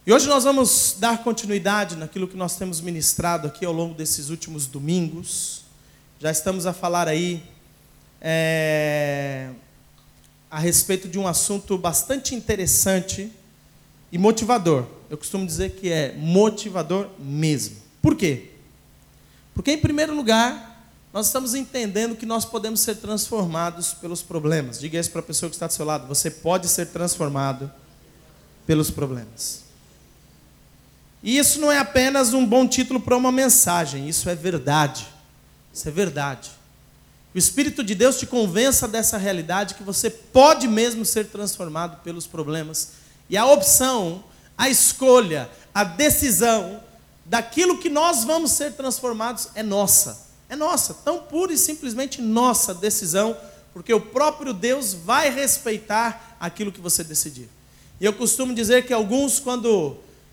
E hoje nós vamos dar continuidade naquilo que nós temos ministrado aqui ao longo desses últimos domingos. Já estamos a falar aí a respeito de um assunto bastante interessante e motivador. Eu costumo dizer que é motivador mesmo. Por quê? Porque, em primeiro lugar, nós estamos entendendo que nós podemos ser transformados pelos problemas. Diga isso para a pessoa que está do seu lado. Você pode ser transformado pelos problemas. E isso não é apenas um bom título para uma mensagem. Isso é verdade. Isso é verdade. O Espírito de Deus te convença dessa realidade que você pode mesmo ser transformado pelos problemas. E a opção, a escolha, a decisão daquilo que nós vamos ser transformados é nossa. É nossa, tão pura e simplesmente nossa decisão, porque o próprio Deus vai respeitar aquilo que você decidir. E eu costumo dizer que alguns, quando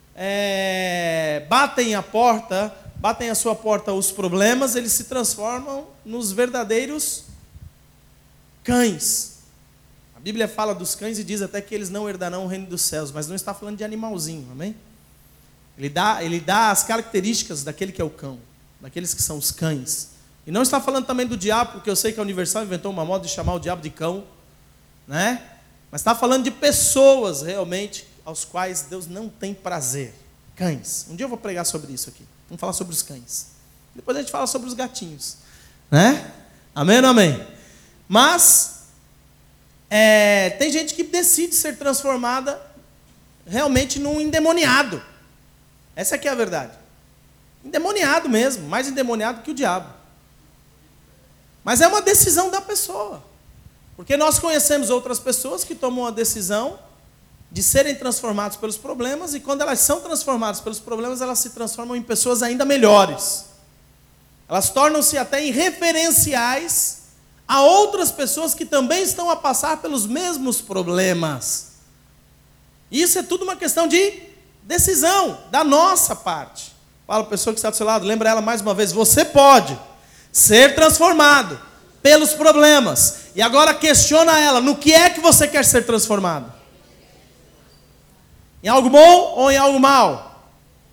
batem à sua porta os problemas, eles se transformam nos verdadeiros cães. A Bíblia fala dos cães e diz até que eles não herdarão o reino dos céus, mas não está falando de animalzinho, amém? Ele dá as características daquele que é o cão, daqueles que são os cães. E não está falando também do diabo, porque eu sei que a Universal inventou uma moda de chamar o diabo de cão, né? Mas está falando de pessoas realmente aos quais Deus não tem prazer. Cães. Um dia eu vou pregar sobre isso aqui. Vamos falar sobre os cães. Depois a gente fala sobre os gatinhos, né? Amém ou não amém? Mas tem gente que decide ser transformada realmente num endemoniado. Essa aqui é a verdade. Endemoniado mesmo, mais endemoniado que o diabo. Mas é uma decisão da pessoa. Porque nós conhecemos outras pessoas que tomam a decisão de serem transformados pelos problemas, e quando elas são transformadas pelos problemas, elas se transformam em pessoas ainda melhores. Elas tornam-se até em referenciais a outras pessoas que também estão a passar pelos mesmos problemas. Isso é tudo uma questão de decisão da nossa parte. Fala para a pessoa que está do seu lado, lembra ela mais uma vez, você pode ser transformado pelos problemas. E agora questiona ela, no que é que você quer ser transformado? Em algo bom ou em algo mal?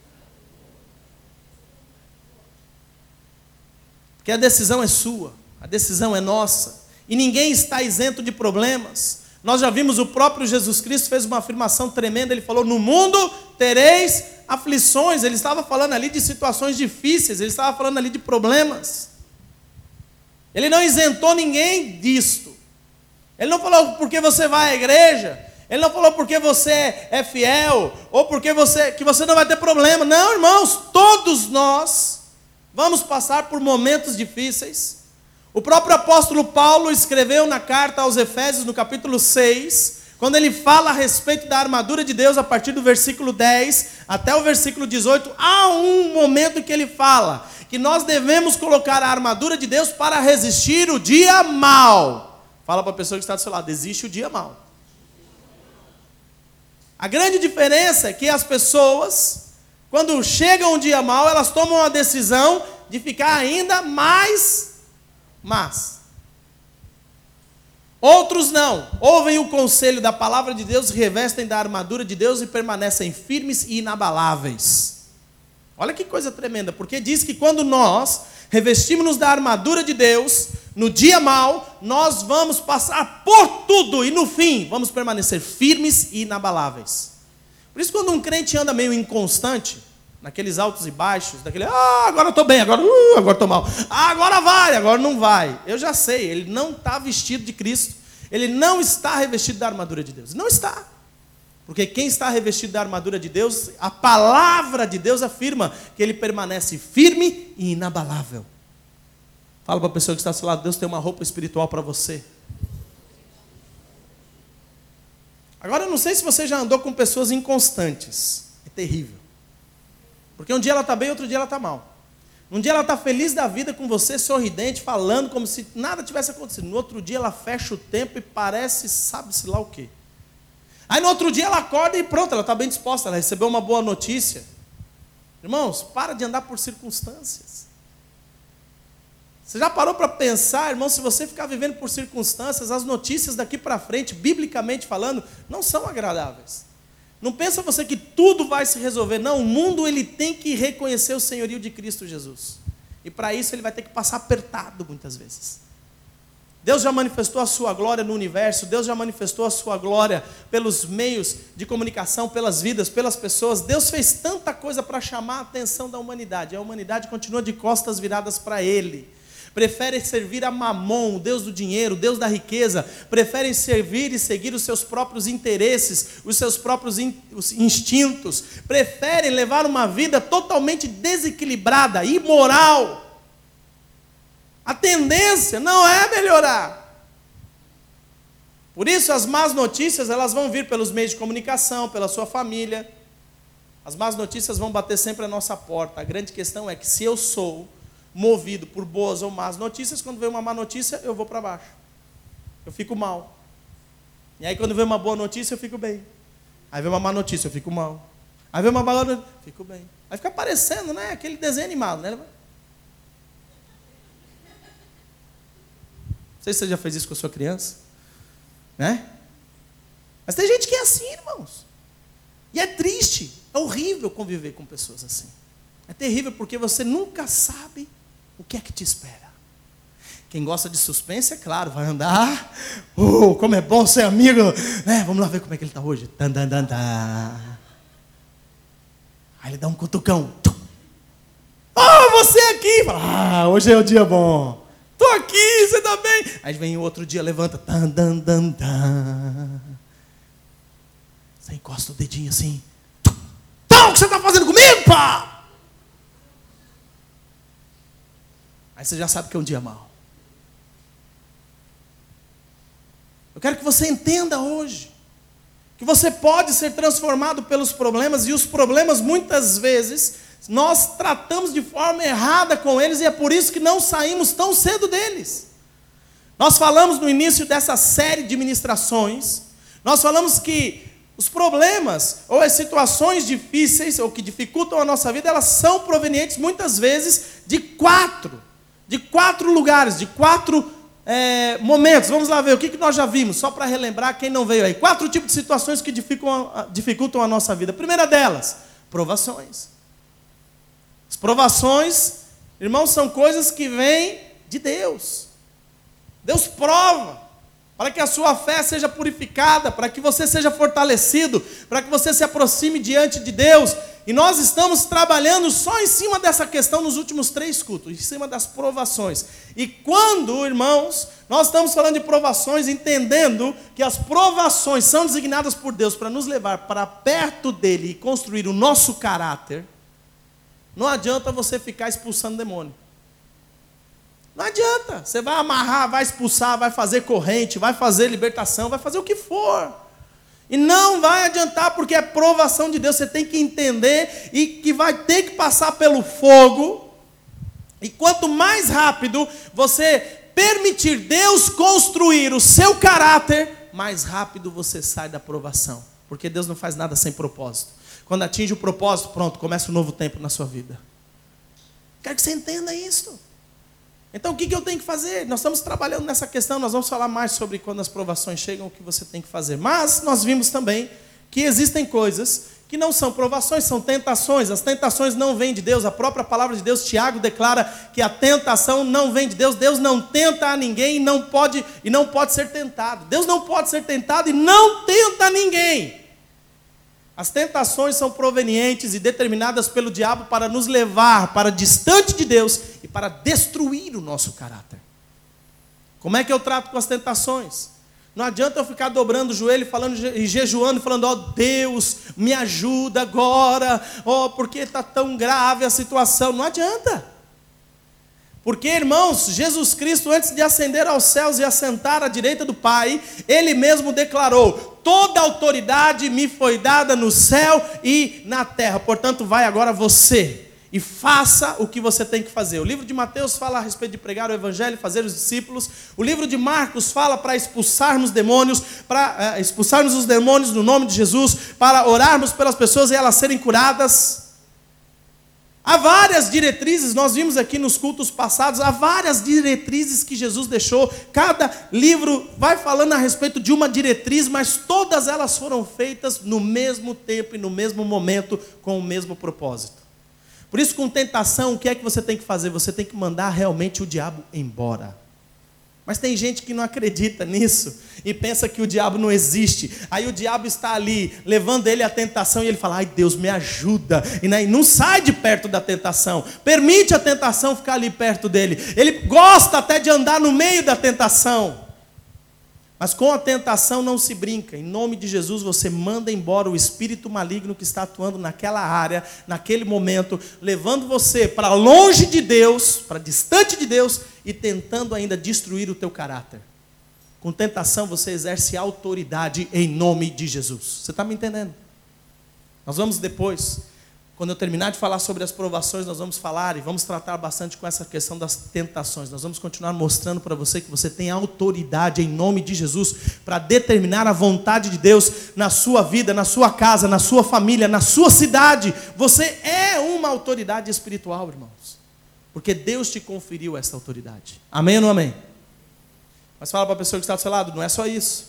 Porque a decisão é sua, a decisão é nossa. E ninguém está isento de problemas. Nós já vimos o próprio Jesus Cristo fez uma afirmação tremenda. Ele falou, no mundo tereis aflições. Ele estava falando ali de situações difíceis. Ele estava falando ali de problemas. Ele não isentou ninguém disto. Ele não falou porque você vai à igreja. Ele não falou porque você é fiel, ou porque que você não vai ter problema. Não, irmãos, todos nós vamos passar por momentos difíceis. O próprio apóstolo Paulo escreveu na carta aos Efésios, no capítulo 6, quando ele fala a respeito da armadura de Deus, a partir do versículo 10 até o versículo 18, há um momento em que ele fala que nós devemos colocar a armadura de Deus para resistir o dia mau. Fala para a pessoa que está do seu lado, existe o dia mau. A grande diferença é que as pessoas, quando chega um dia mau, elas tomam a decisão de ficar ainda mais más. Outros não, ouvem o conselho da palavra de Deus, revestem da armadura de Deus e permanecem firmes e inabaláveis. Olha que coisa tremenda, porque diz que quando nós revestimos-nos da armadura de Deus, no dia mau, nós vamos passar por tudo e no fim vamos permanecer firmes e inabaláveis. Por isso, quando um crente anda meio inconstante, naqueles altos e baixos, daquele, agora eu estou bem, agora estou mal, agora vai, agora não vai. Eu já sei, ele não está vestido de Cristo, ele não está revestido da armadura de Deus. Não está. Porque quem está revestido da armadura de Deus, a palavra de Deus afirma que ele permanece firme e inabalável. Fala para a pessoa que está ao seu lado, Deus tem uma roupa espiritual para você. Agora, eu não sei se você já andou com pessoas inconstantes. É terrível. Porque um dia ela está bem, outro dia ela está mal. Um dia ela está feliz da vida com você, sorridente, falando como se nada tivesse acontecido. No outro dia ela fecha o tempo e parece, sabe-se lá o quê. Aí no outro dia ela acorda e pronto, ela está bem disposta, ela recebeu uma boa notícia. Irmãos, para de andar por circunstâncias. Você já parou para pensar, irmão, se você ficar vivendo por circunstâncias, as notícias daqui para frente, biblicamente falando, não são agradáveis. Não pensa você que tudo vai se resolver. Não, o mundo ele tem que reconhecer o senhorio de Cristo Jesus. E para isso ele vai ter que passar apertado muitas vezes. Deus já manifestou a sua glória no universo, Deus já manifestou a sua glória pelos meios de comunicação, pelas vidas, pelas pessoas. Deus fez tanta coisa para chamar a atenção da humanidade. A humanidade continua de costas viradas para Ele. Preferem servir a Mamon, o Deus do dinheiro, o Deus da riqueza. Preferem servir e seguir os seus próprios interesses, os seus próprios instintos. Preferem levar uma vida totalmente desequilibrada, imoral. A tendência não é melhorar. Por isso as más notícias, elas vão vir pelos meios de comunicação, pela sua família. As más notícias vão bater sempre à nossa porta. A grande questão é que se eu sou movido por boas ou más notícias, quando vem uma má notícia, eu vou para baixo. Eu fico mal. E aí quando vem uma boa notícia, eu fico bem. Aí vem uma má notícia, eu fico mal. Aí vem uma boa notícia, eu fico bem. Aí fica parecendo, né, aquele desenho animado, né? Não sei se você já fez isso com a sua criança, né? Mas tem gente que é assim, irmãos. E é triste, é horrível conviver com pessoas assim. É terrível porque você nunca sabe o que é que te espera. Quem gosta de suspense, é claro, vai andar. Como é bom ser amigo, né? Vamos lá ver como é que ele está hoje. Aí ele dá um cutucão. Você aqui! Fala, hoje é o dia bom. Estou aqui, você está bem? Aí vem o outro dia, levanta. Você encosta o dedinho assim. Então, o que você está fazendo comigo, pá? Aí você já sabe que é um dia mau. Eu quero que você entenda hoje que você pode ser transformado pelos problemas, e os problemas muitas vezes nós tratamos de forma errada com eles, e é por isso que não saímos tão cedo deles. Nós falamos no início dessa série de ministrações, nós falamos que os problemas ou as situações difíceis ou que dificultam a nossa vida, elas são provenientes muitas vezes de quatro lugares, de quatro momentos. Vamos lá ver o que nós já vimos, só para relembrar quem não veio aí. 4 tipos de situações que dificultam a nossa vida. A primeira delas, provações. As provações, irmãos, são coisas que vêm de Deus. Deus prova para que a sua fé seja purificada, para que você seja fortalecido, para que você se aproxime diante de Deus. E nós estamos trabalhando só em cima dessa questão nos últimos 3 cultos, em cima das provações. E quando, irmãos, nós estamos falando de provações, entendendo que as provações são designadas por Deus para nos levar para perto dele e construir o nosso caráter, não adianta você ficar expulsando demônio. Não adianta. Você vai amarrar, vai expulsar, vai fazer corrente, vai fazer libertação, vai fazer o que for. E não vai adiantar, porque é provação de Deus. Você tem que entender e que vai ter que passar pelo fogo. E quanto mais rápido você permitir Deus construir o seu caráter, mais rápido você sai da provação. Porque Deus não faz nada sem propósito. Quando atinge o propósito, pronto, começa um novo tempo na sua vida. Quero que você entenda isso. Então o que eu tenho que fazer? Nós estamos trabalhando nessa questão, nós vamos falar mais sobre quando as provações chegam, o que você tem que fazer. Mas nós vimos também que existem coisas que não são provações, são tentações. As tentações não vêm de Deus. A própria palavra de Deus, Tiago, declara que a tentação não vem de Deus. Deus não tenta a ninguém e não pode ser tentado. Deus não pode ser tentado e não tenta ninguém. As tentações são provenientes e determinadas pelo diabo para nos levar para distante de Deus e para destruir o nosso caráter. Como é que eu trato com as tentações? Não adianta eu ficar dobrando o joelho e jejuando e falando, Deus, me ajuda agora, porque está tão grave a situação. Não adianta. Porque, irmãos, Jesus Cristo, antes de ascender aos céus e assentar à direita do Pai, Ele mesmo declarou, toda autoridade me foi dada no céu e na terra. Portanto, vai agora você e faça o que você tem que fazer. O livro de Mateus fala a respeito de pregar o evangelho, fazer os discípulos. O livro de Marcos fala para expulsarmos demônios, para expulsarmos os demônios no nome de Jesus, para orarmos pelas pessoas e elas serem curadas. Há várias diretrizes, nós vimos aqui nos cultos passados, há várias diretrizes que Jesus deixou. Cada livro vai falando a respeito de uma diretriz, mas todas elas foram feitas no mesmo tempo e no mesmo momento, com o mesmo propósito. Por isso, com tentação, o que é que você tem que fazer? Você tem que mandar realmente o diabo embora. Mas tem gente que não acredita nisso e pensa que o diabo não existe. Aí o diabo está ali, levando ele à tentação, e ele fala: ai, Deus, me ajuda. E não sai de perto da tentação. Permite a tentação ficar ali perto dele. Ele gosta até de andar no meio da tentação. Mas com a tentação não se brinca. Em nome de Jesus, você manda embora o espírito maligno que está atuando naquela área, naquele momento, levando você para longe de Deus, para distante de Deus, e tentando ainda destruir o teu caráter. Com tentação você exerce autoridade em nome de Jesus. Você está me entendendo? Nós vamos depois, quando eu terminar de falar sobre as provações, nós vamos falar e vamos tratar bastante com essa questão das tentações. Nós vamos continuar mostrando para você que você tem autoridade em nome de Jesus para determinar a vontade de Deus na sua vida, na sua casa, na sua família, na sua cidade. Você é uma autoridade espiritual, irmãos, porque Deus te conferiu essa autoridade. Amém ou não amém? Mas fala para a pessoa que está do seu lado: não é só isso.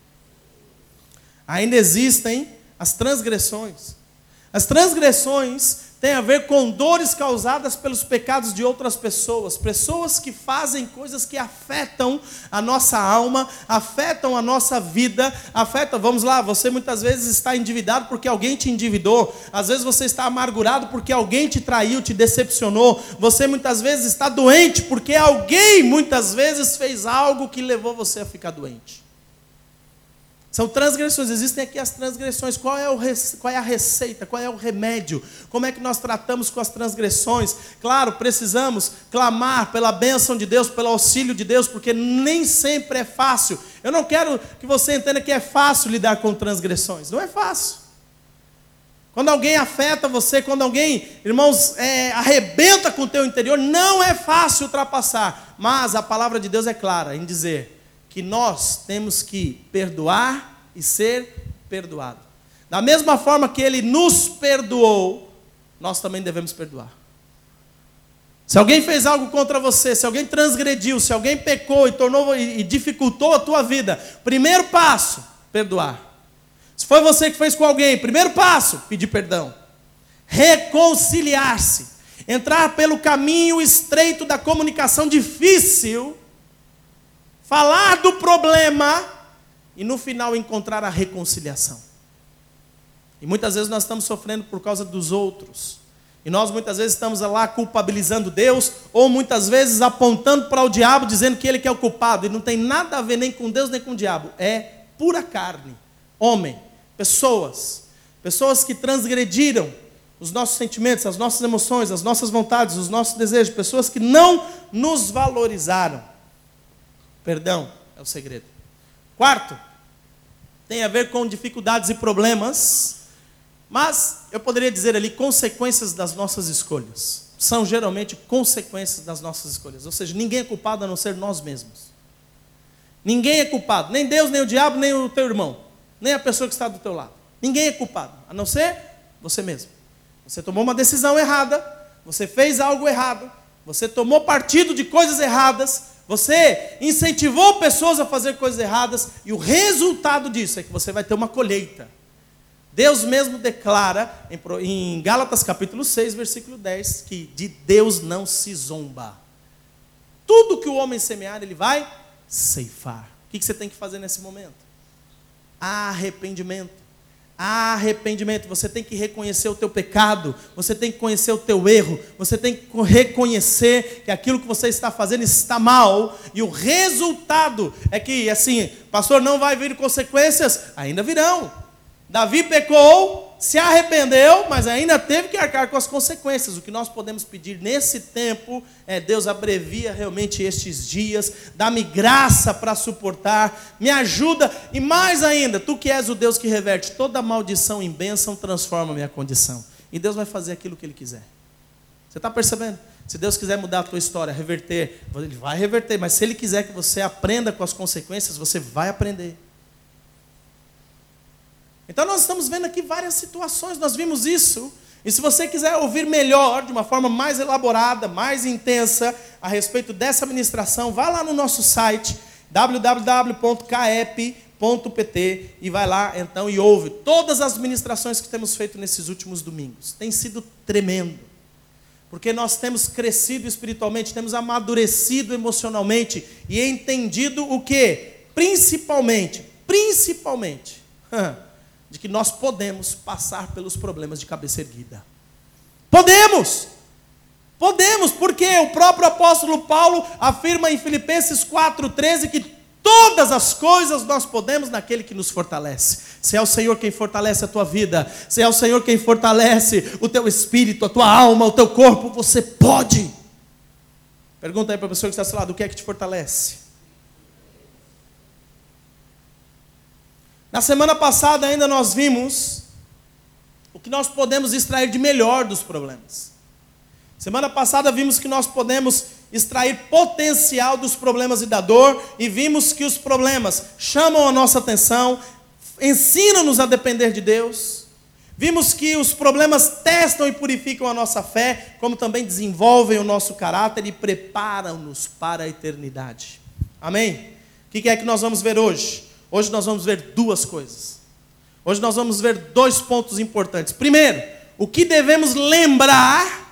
Ainda existem as transgressões. As transgressões têm a ver com dores causadas pelos pecados de outras pessoas. Pessoas que fazem coisas que afetam a nossa alma, afetam a nossa vida, vamos lá, você muitas vezes está endividado porque alguém te endividou. Às vezes você está amargurado porque alguém te traiu, te decepcionou. Você muitas vezes está doente porque alguém muitas vezes fez algo que levou você a ficar doente. São transgressões, existem aqui as transgressões. Qual é a receita, qual é o remédio? Como é que nós tratamos com as transgressões? Claro, precisamos clamar pela bênção de Deus, pelo auxílio de Deus, porque nem sempre é fácil. Eu não quero que você entenda que é fácil lidar com transgressões, não é fácil. Quando alguém afeta você, quando alguém, irmãos, arrebenta com o teu interior, não é fácil ultrapassar. Mas a palavra de Deus é clara em dizer que nós temos que perdoar e ser perdoado. Da mesma forma que Ele nos perdoou, nós também devemos perdoar. Se alguém fez algo contra você, se alguém transgrediu, se alguém pecou e dificultou a tua vida, primeiro passo, perdoar. Se foi você que fez com alguém, primeiro passo, pedir perdão. Reconciliar-se. Entrar pelo caminho estreito da comunicação difícil, falar do problema e no final encontrar a reconciliação. E muitas vezes nós estamos sofrendo por causa dos outros. E nós muitas vezes estamos lá culpabilizando Deus, ou muitas vezes apontando para o diabo, dizendo que ele que é o culpado. E não tem nada a ver nem com Deus nem com o diabo. É pura carne, homem, pessoas que transgrediram os nossos sentimentos, as nossas emoções, as nossas vontades, os nossos desejos. Pessoas que não nos valorizaram. Perdão é o segredo. Quarto, tem a ver com dificuldades e problemas, mas eu poderia dizer ali consequências das nossas escolhas. São geralmente consequências das nossas escolhas. Ou seja, ninguém é culpado a não ser nós mesmos. Ninguém é culpado, nem Deus, nem o diabo, nem o teu irmão, nem a pessoa que está do teu lado. Ninguém é culpado, a não ser você mesmo. Você tomou uma decisão errada, você fez algo errado, você tomou partido de coisas erradas, você incentivou pessoas a fazer coisas erradas, e o resultado disso é que você vai ter uma colheita. Deus mesmo declara em Gálatas capítulo 6, versículo 10, que de Deus não se zomba. Tudo que o homem semear, ele vai ceifar. O que você tem que fazer nesse momento? Arrependimento. Arrependimento. Você tem que reconhecer o teu pecado, você tem que conhecer o teu erro, você tem que reconhecer que aquilo que você está fazendo está mal, e o resultado é que, assim, pastor, não vai vir consequências? Ainda virão. Davi pecou, se arrependeu, mas ainda teve que arcar com as consequências. O que nós podemos pedir nesse tempo é: Deus, abrevia realmente estes dias, dá-me graça para suportar, me ajuda, e mais ainda, tu que és o Deus que reverte toda maldição em bênção, transforma a minha condição. E Deus vai fazer aquilo que Ele quiser. Você está percebendo? Se Deus quiser mudar a tua história, reverter, Ele vai reverter, mas se Ele quiser que você aprenda com as consequências, você vai aprender. Então nós estamos vendo aqui várias situações. Nós vimos isso E se você quiser ouvir melhor, de uma forma mais elaborada, mais intensa, a respeito dessa ministração, vá lá no nosso site, www.caep.pt, e vai lá então e ouve todas as ministrações que temos feito nesses últimos domingos. Tem sido tremendo, porque nós temos crescido espiritualmente, temos amadurecido emocionalmente e entendido o quê? Principalmente, de que nós podemos passar pelos problemas de cabeça erguida. Podemos, porque o próprio apóstolo Paulo afirma em Filipenses 4,13 que todas as coisas nós podemos naquele que nos fortalece. Se é o Senhor quem fortalece a tua vida, se é o Senhor quem fortalece o teu espírito, a tua alma, o teu corpo, você pode. Pergunta aí para a pessoa que está ao seu lado, o que é que te fortalece? Na semana passada ainda nós vimos o que nós podemos extrair de melhor dos problemas. Semana passada vimos que nós podemos extrair potencial dos problemas e da dor, e vimos que os problemas chamam a nossa atenção, ensinam-nos a depender de Deus. Vimos que os problemas testam e purificam a nossa fé, como também desenvolvem o nosso caráter e preparam-nos para a eternidade. Amém? O que é que nós vamos ver hoje? Hoje nós vamos ver duas coisas. Hoje nós vamos ver dois pontos importantes. Primeiro, o que devemos lembrar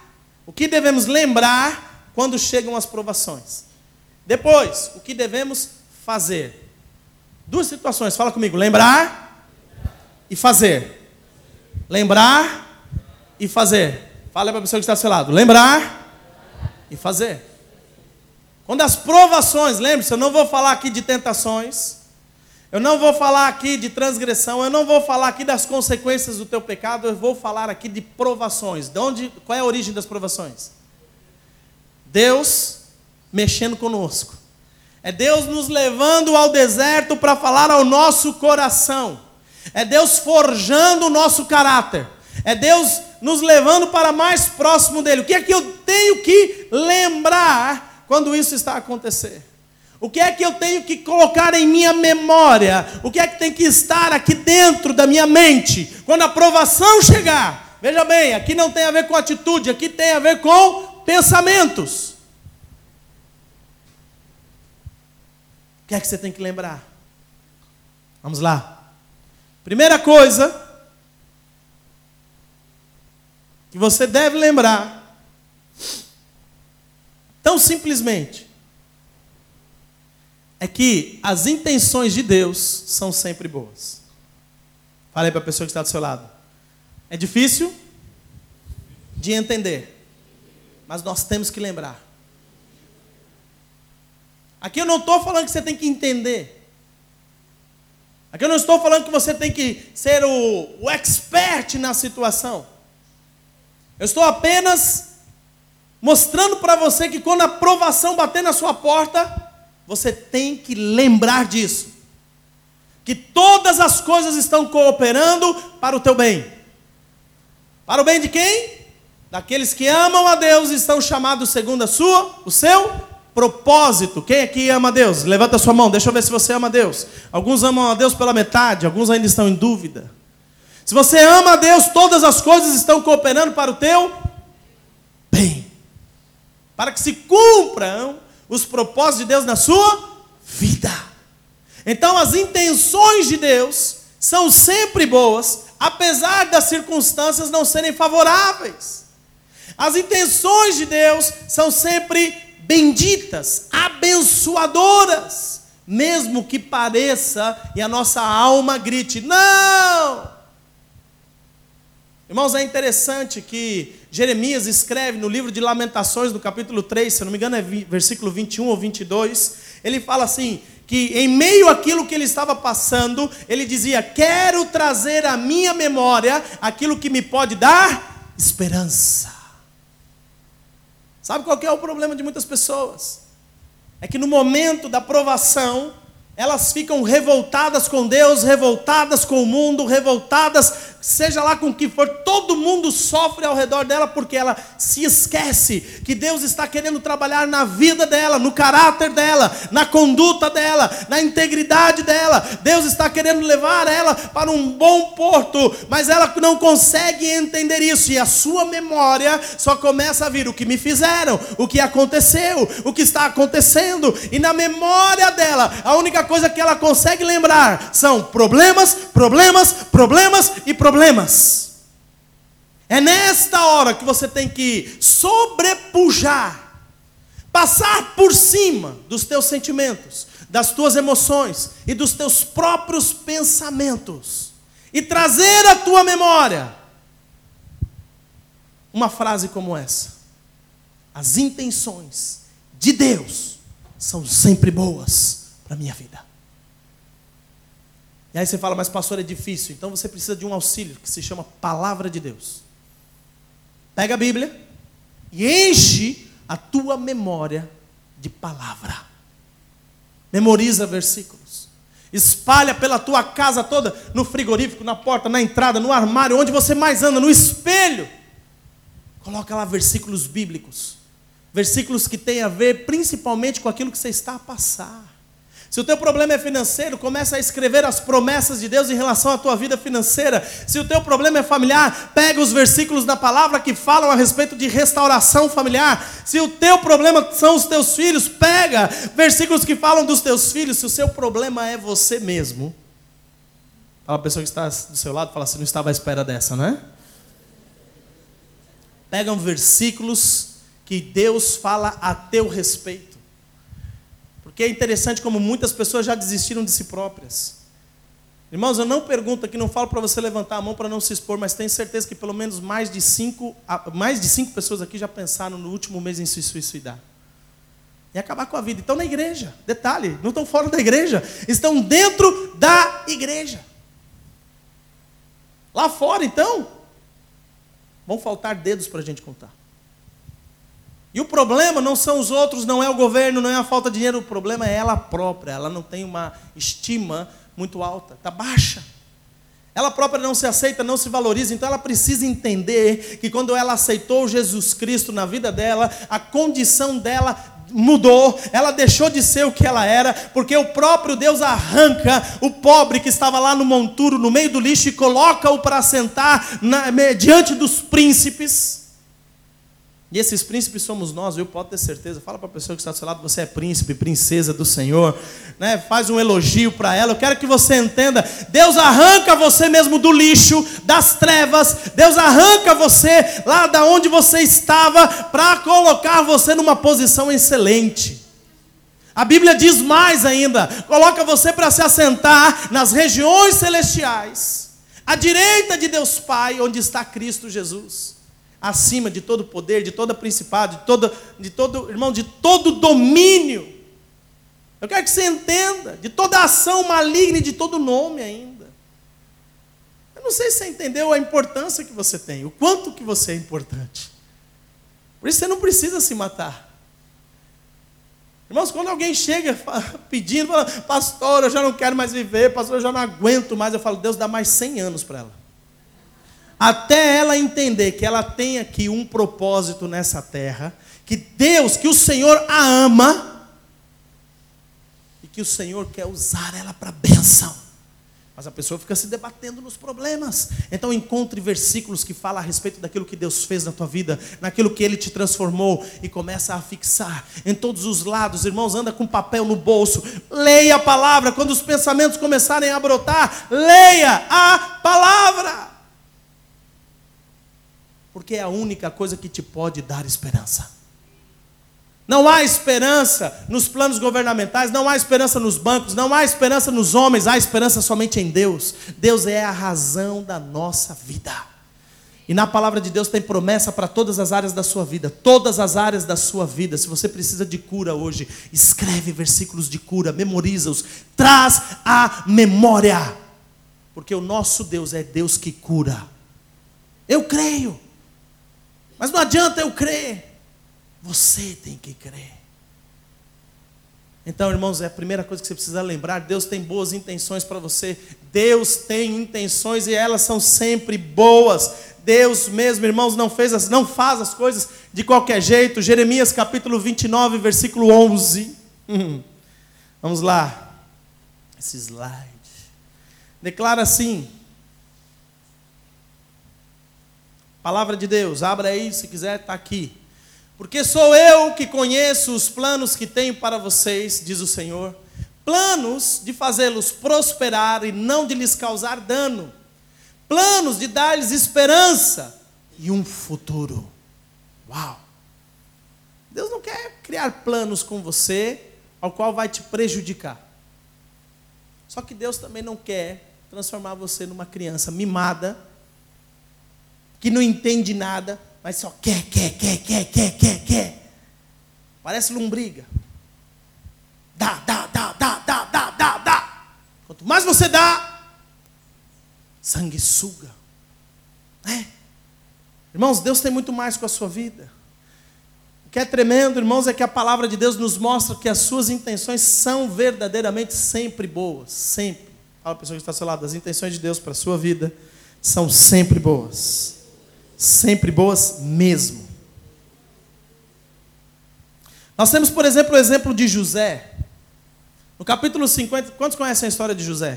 quando chegam as provações. Depois, o que devemos fazer. Duas situações, fala comigo. Lembrar e fazer. Lembrar e fazer. Fala para a pessoa que está ao seu lado. Lembrar e fazer. Quando as provações, lembre-se, eu não vou falar aqui de tentações, eu não vou falar aqui de transgressão, eu não vou falar aqui das consequências do teu pecado, eu vou falar aqui de provações. Qual é a origem das provações? Deus mexendo conosco. É Deus nos levando ao deserto para falar ao nosso coração. É Deus forjando o nosso caráter. É Deus nos levando para mais próximo dele. O que é que eu tenho que lembrar quando isso está a acontecer? O que é que eu tenho que colocar em minha memória? O que é que tem que estar aqui dentro da minha mente? Quando a provação chegar, veja bem, aqui não tem a ver com atitude, aqui tem a ver com pensamentos. O que é que você tem que lembrar? Vamos lá. Primeira coisa que você deve lembrar, tão simplesmente, é que as intenções de Deus são sempre boas. Fale para a pessoa que está do seu lado. É difícil de entender, mas nós temos que lembrar. Aqui eu não estou falando que você tem que entender. Aqui eu não estou falando que você tem que ser o expert na situação. Eu estou apenas mostrando para você que quando a provação bater na sua porta, você tem que lembrar disso. Que todas as coisas estão cooperando para o teu bem. Para o bem de quem? Daqueles que amam a Deus e estão chamados segundo o seu propósito. Quem aqui ama a Deus? Levanta a sua mão, deixa eu ver se você ama a Deus. Alguns amam a Deus pela metade, alguns ainda estão em dúvida. Se você ama a Deus, todas as coisas estão cooperando para o teu bem. Para que se cumpram os propósitos de Deus na sua vida. Então as intenções de Deus são sempre boas, apesar das circunstâncias não serem favoráveis. As intenções de Deus são sempre benditas, abençoadoras, mesmo que pareça e a nossa alma grite, não! Irmãos, é interessante que Jeremias escreve no livro de Lamentações, no capítulo 3, se não me engano é versículo 21 ou 22, ele fala assim, que em meio àquilo que ele estava passando, ele dizia, quero trazer à minha memória aquilo que me pode dar esperança. Sabe qual que é o problema de muitas pessoas? É que no momento da provação, elas ficam revoltadas com Deus, revoltadas com o mundo, revoltadas seja lá com o que for, todo mundo sofre ao redor dela porque ela se esquece que Deus está querendo trabalhar na vida dela, no caráter dela, na conduta dela, na integridade dela. Deus está querendo levar ela para um bom porto, mas ela não consegue entender isso, e a sua memória só começa a vir o que me fizeram, o que aconteceu, o que está acontecendo, e na memória dela, a única coisa que ela consegue lembrar são problemas, problemas, problemas e problemas. É nesta hora que você tem que sobrepujar, passar por cima dos teus sentimentos, das tuas emoções e dos teus próprios pensamentos, e trazer à tua memória uma frase como essa: as intenções de Deus são sempre boas para a minha vida. E aí você fala, mas pastor, é difícil. Então você precisa de um auxílio que se chama Palavra de Deus. Pega a Bíblia e enche a tua memória de palavra. Memoriza versículos. Espalha pela tua casa toda, no frigorífico, na porta, na entrada, no armário, onde você mais anda, no espelho. Coloca lá versículos bíblicos. Versículos que têm a ver principalmente com aquilo que você está a passar. Se o teu problema é financeiro, começa a escrever as promessas de Deus em relação à tua vida financeira. Se o teu problema é familiar, pega os versículos da palavra que falam a respeito de restauração familiar. Se o teu problema são os teus filhos, pega versículos que falam dos teus filhos. Se o seu problema é você mesmo, fala a pessoa que está do seu lado, fala assim, não estava à espera dessa, não é? Pegam versículos que Deus fala a teu respeito. Porque é interessante como muitas pessoas já desistiram de si próprias. Irmãos, eu não pergunto aqui, não falo para você levantar a mão para não se expor, mas tenho certeza que pelo menos mais de cinco pessoas aqui já pensaram no último mês em se suicidar. E acabar com a vida. Estão na igreja, detalhe, não estão fora da igreja, estão dentro da igreja. Lá fora, então, vão faltar dedos para a gente contar. E o problema não são os outros, não é o governo, não é a falta de dinheiro, o problema é ela própria. Ela não tem uma estima muito alta, está baixa. Ela própria não se aceita, não se valoriza, então ela precisa entender que quando ela aceitou Jesus Cristo na vida dela, a condição dela mudou, ela deixou de ser o que ela era, porque o próprio Deus arranca o pobre que estava lá no monturo, no meio do lixo, e coloca-o para sentar diante dos príncipes. E esses príncipes somos nós, viu? Pode ter certeza. Fala para a pessoa que está do seu lado, você é príncipe, princesa do Senhor, né? Faz um elogio para ela. Eu quero que você entenda, Deus arranca você mesmo do lixo, das trevas. Deus arranca você lá da onde você estava, para colocar você numa posição excelente. A Bíblia diz mais ainda, coloca você para se assentar nas regiões celestiais, à direita de Deus Pai, onde está Cristo Jesus. Acima de todo poder, de toda principado, de todo domínio. Eu quero que você entenda, de toda ação maligna e de todo nome ainda. Eu não sei se você entendeu a importância que você tem, o quanto que você é importante. Por isso você não precisa se matar. Irmãos, quando alguém chega pedindo, fala, pastor, eu já não quero mais viver, pastor, eu já não aguento mais, eu falo, Deus dá mais 100 anos para ela. Até ela entender que ela tem aqui um propósito nessa terra, que Deus, que o Senhor a ama, e que o Senhor quer usar ela para bênção. Mas a pessoa fica se debatendo nos problemas. Então encontre versículos que falam a respeito daquilo que Deus fez na tua vida, naquilo que Ele te transformou, e começa a fixar em todos os lados. Irmãos, anda com papel no bolso, leia a palavra. Quando os pensamentos começarem a brotar, leia a palavra. Porque é a única coisa que te pode dar esperança. Não há esperança nos planos governamentais, não há esperança nos bancos, não há esperança nos homens, há esperança somente em Deus. Deus é a razão da nossa vida. E na palavra de Deus tem promessa para todas as áreas da sua vida, todas as áreas da sua vida. Se você precisa de cura hoje, escreve versículos de cura, memoriza-os, traz a memória. Porque o nosso Deus é Deus que cura. Eu creio. Mas não adianta eu crer, você tem que crer. Então, irmãos, é a primeira coisa que você precisa lembrar: Deus tem boas intenções para você. Deus tem intenções e elas são sempre boas. Deus mesmo, irmãos, não faz as coisas de qualquer jeito. Jeremias capítulo 29, versículo 11. Vamos lá. Esse slide. Declara assim. Palavra de Deus, abra aí se quiser, está aqui. Porque sou eu que conheço os planos que tenho para vocês, diz o Senhor. Planos de fazê-los prosperar e não de lhes causar dano. Planos de dar-lhes esperança e um futuro. Uau! Deus não quer criar planos com você, ao qual vai te prejudicar. Só que Deus também não quer transformar você numa criança mimada, que não entende nada, mas só quer. Parece lombriga. Dá. Quanto mais você dá, sanguessuga. Irmãos, Deus tem muito mais com a sua vida. O que é tremendo, irmãos, é que a palavra de Deus nos mostra que as suas intenções são verdadeiramente sempre boas. Sempre. Fala a pessoa que está ao seu lado: as intenções de Deus para a sua vida são sempre boas. Sempre boas mesmo. Nós temos, por exemplo, o exemplo de José. No capítulo 50, quantos conhecem a história de José?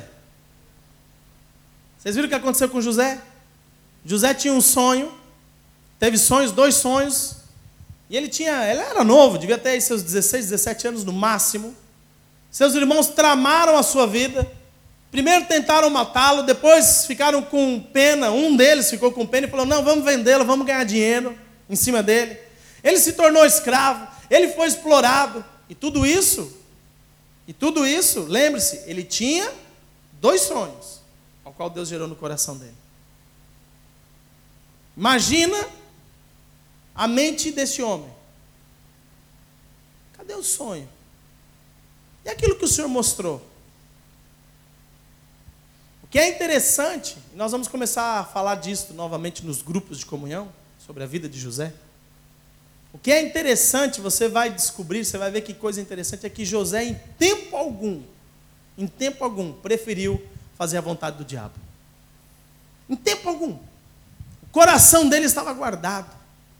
Vocês viram o que aconteceu com José? José tinha um sonho, teve sonhos, 2 sonhos, e ele era novo, devia ter aí seus 16, 17 anos no máximo. Seus irmãos tramaram a sua vida. Primeiro tentaram matá-lo, depois ficaram com pena. Um deles ficou com pena e falou: não, vamos vendê-lo, vamos ganhar dinheiro em cima dele. Ele se tornou escravo, ele foi explorado. E tudo isso, lembre-se, ele tinha 2 sonhos, ao qual Deus gerou no coração dele. Imagina a mente desse homem. Cadê o sonho? E aquilo que o Senhor mostrou? O que é interessante, nós vamos começar a falar disso novamente nos grupos de comunhão, sobre a vida de José. O que é interessante, você vai descobrir, você vai ver que coisa interessante, é que José, em tempo algum, preferiu fazer a vontade do diabo. Em tempo algum. O coração dele estava guardado.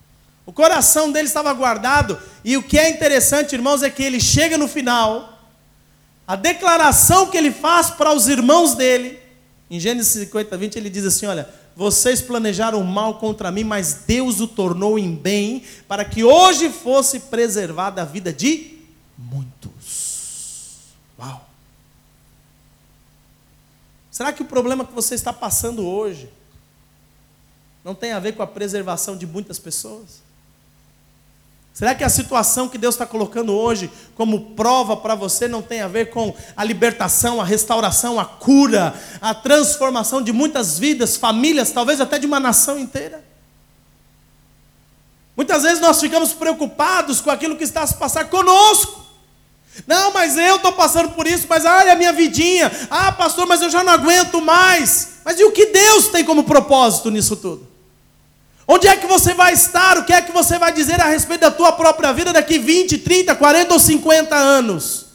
E o que é interessante, irmãos, é que ele chega no final, a declaração que ele faz para os irmãos dele, em Gênesis 50, 20, ele diz assim: olha, vocês planejaram mal contra mim, mas Deus o tornou em bem, para que hoje fosse preservada a vida de muitos. Uau! Será que o problema que você está passando hoje não tem a ver com a preservação de muitas pessoas? Será que a situação que Deus está colocando hoje como prova para você não tem a ver com a libertação, a restauração, a cura, a transformação de muitas vidas, famílias, talvez até de uma nação inteira? Muitas vezes nós ficamos preocupados com aquilo que está a se passar conosco. Não, mas eu estou passando por isso, mas olha a minha vidinha. Ah, pastor, mas eu já não aguento mais. Mas e o que Deus tem como propósito nisso tudo? Onde é que você vai estar? O que é que você vai dizer a respeito da tua própria vida daqui 20, 30, 40 ou 50 anos?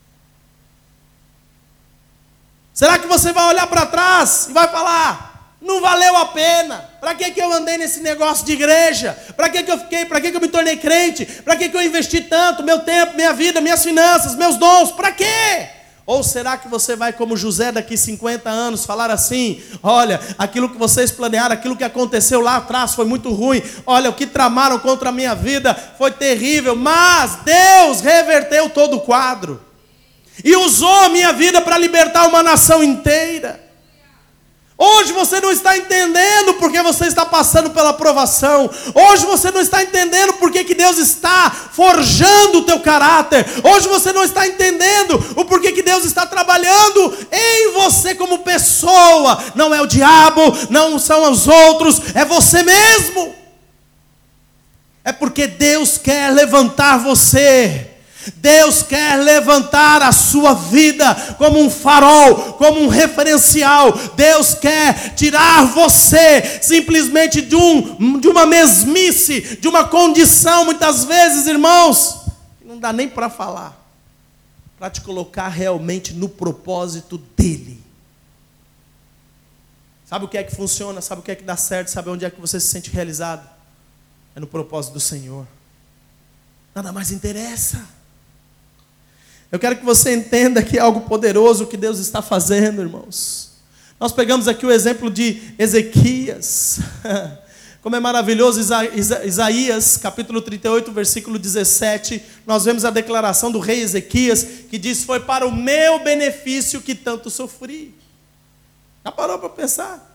Será que você vai olhar para trás e vai falar: não valeu a pena? Para que eu andei nesse negócio de igreja? Para que eu me tornei crente? Para que eu investi tanto, meu tempo, minha vida, minhas finanças, meus dons? Para quê? Ou será que você vai, como José, daqui 50 anos, falar assim: olha, aquilo que vocês planearam, aquilo que aconteceu lá atrás foi muito ruim, olha, o que tramaram contra a minha vida foi terrível, mas Deus reverteu todo o quadro, e usou a minha vida para libertar uma nação inteira. Hoje você não está entendendo porque você está passando pela provação. Hoje você não está entendendo porque que Deus está forjando o teu caráter. Hoje você não está entendendo o porquê que Deus está trabalhando em você como pessoa. Não é o diabo, não são os outros, é você mesmo. É porque Deus quer levantar você. Deus quer levantar a sua vida como um farol, como um referencial. Deus quer tirar você simplesmente de uma mesmice, de uma condição, muitas vezes, irmãos, não dá nem para falar. para te colocar realmente no propósito dele. Sabe o que é que funciona? Sabe o que é que dá certo? Sabe onde é que você se sente realizado? É no propósito do Senhor. Nada mais interessa. Eu quero que você entenda que é algo poderoso que Deus está fazendo, irmãos. Nós pegamos aqui o exemplo de Ezequias. Como é maravilhoso, Isaías, capítulo 38, versículo 17, nós vemos a declaração do rei Ezequias, que diz: foi para o meu benefício que tanto sofri. Já parou para pensar?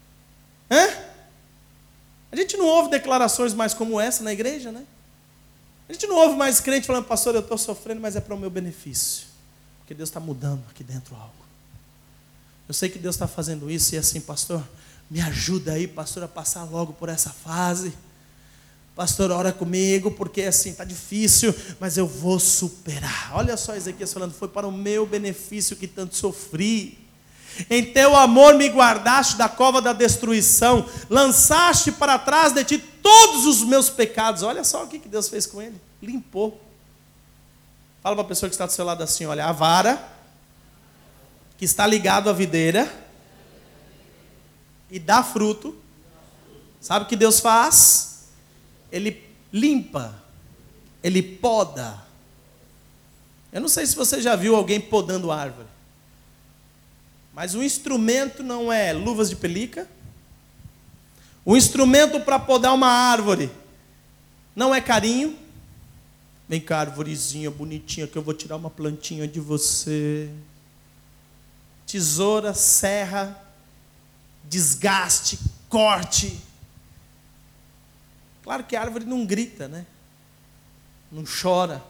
A gente não ouve declarações mais como essa na igreja, né? A gente não ouve mais crente falando: pastor, eu estou sofrendo, mas é para o meu benefício, porque Deus está mudando aqui dentro algo. Eu sei que Deus está fazendo isso, e assim, pastor, me ajuda aí, pastor, a passar logo por essa fase. Pastor, ora comigo, porque assim, está difícil, mas eu vou superar. Olha só Ezequias falando: foi para o meu benefício que tanto sofri. Em teu amor me guardaste da cova da destruição, lançaste para trás de ti todos os meus pecados. Olha só o que Deus fez com ele, limpou. Fala para a pessoa que está do seu lado assim: olha, a vara que está ligado à videira e dá fruto, sabe o que Deus faz? Ele limpa, ele poda. Eu não sei se você já viu alguém podando árvore, mas o instrumento não é luvas de pelica. O instrumento para podar uma árvore não é carinho. Vem cá, arvorezinha bonitinha, que eu vou tirar uma plantinha de você. Tesoura, serra, desgaste, corte. Claro que a árvore não grita, né? Não chora.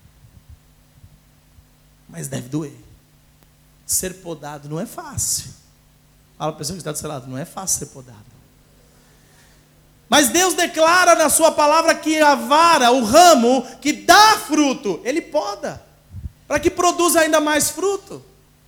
Mas deve doer. Ser podado não é fácil. Fala para a pessoa que está do seu lado: não é fácil ser podado. Mas Deus declara na sua palavra que a vara, o ramo que dá fruto, Ele poda, para que produza ainda mais fruto.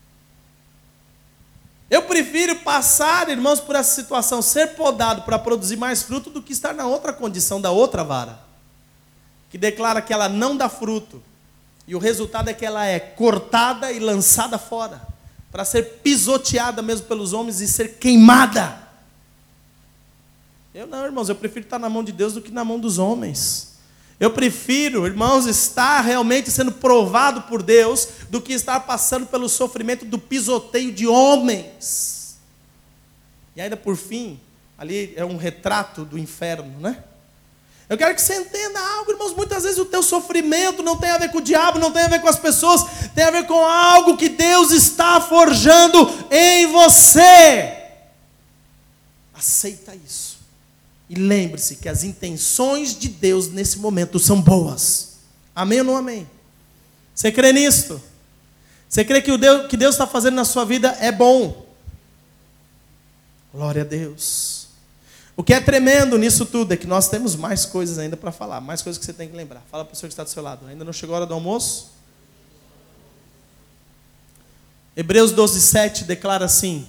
Eu prefiro passar, irmãos, por essa situação, ser podado para produzir mais fruto, do que estar na outra condição da outra vara, que declara que ela não dá fruto, e o resultado é que ela é cortada e lançada fora, para ser pisoteada mesmo pelos homens e ser queimada. Eu não, irmãos, eu prefiro estar na mão de Deus do que na mão dos homens. Eu prefiro, irmãos, estar realmente sendo provado por Deus do que estar passando pelo sofrimento do pisoteio de homens. E ainda por fim, ali é um retrato do inferno, né? Eu quero que você entenda algo, irmãos. Muitas vezes o teu sofrimento não tem a ver com o diabo, não tem a ver com as pessoas, tem a ver com algo que Deus está forjando em você. Aceita isso. E lembre-se que as intenções de Deus nesse momento são boas. Amém ou não amém? Você crê nisto? Você crê que o que Deus está fazendo na sua vida é bom? Glória a Deus. O que é tremendo nisso tudo é que nós temos mais coisas ainda para falar. Mais coisas que você tem que lembrar. Fala para a pessoa que está do seu lado: ainda não chegou a hora do almoço? Hebreus 12:7 declara assim: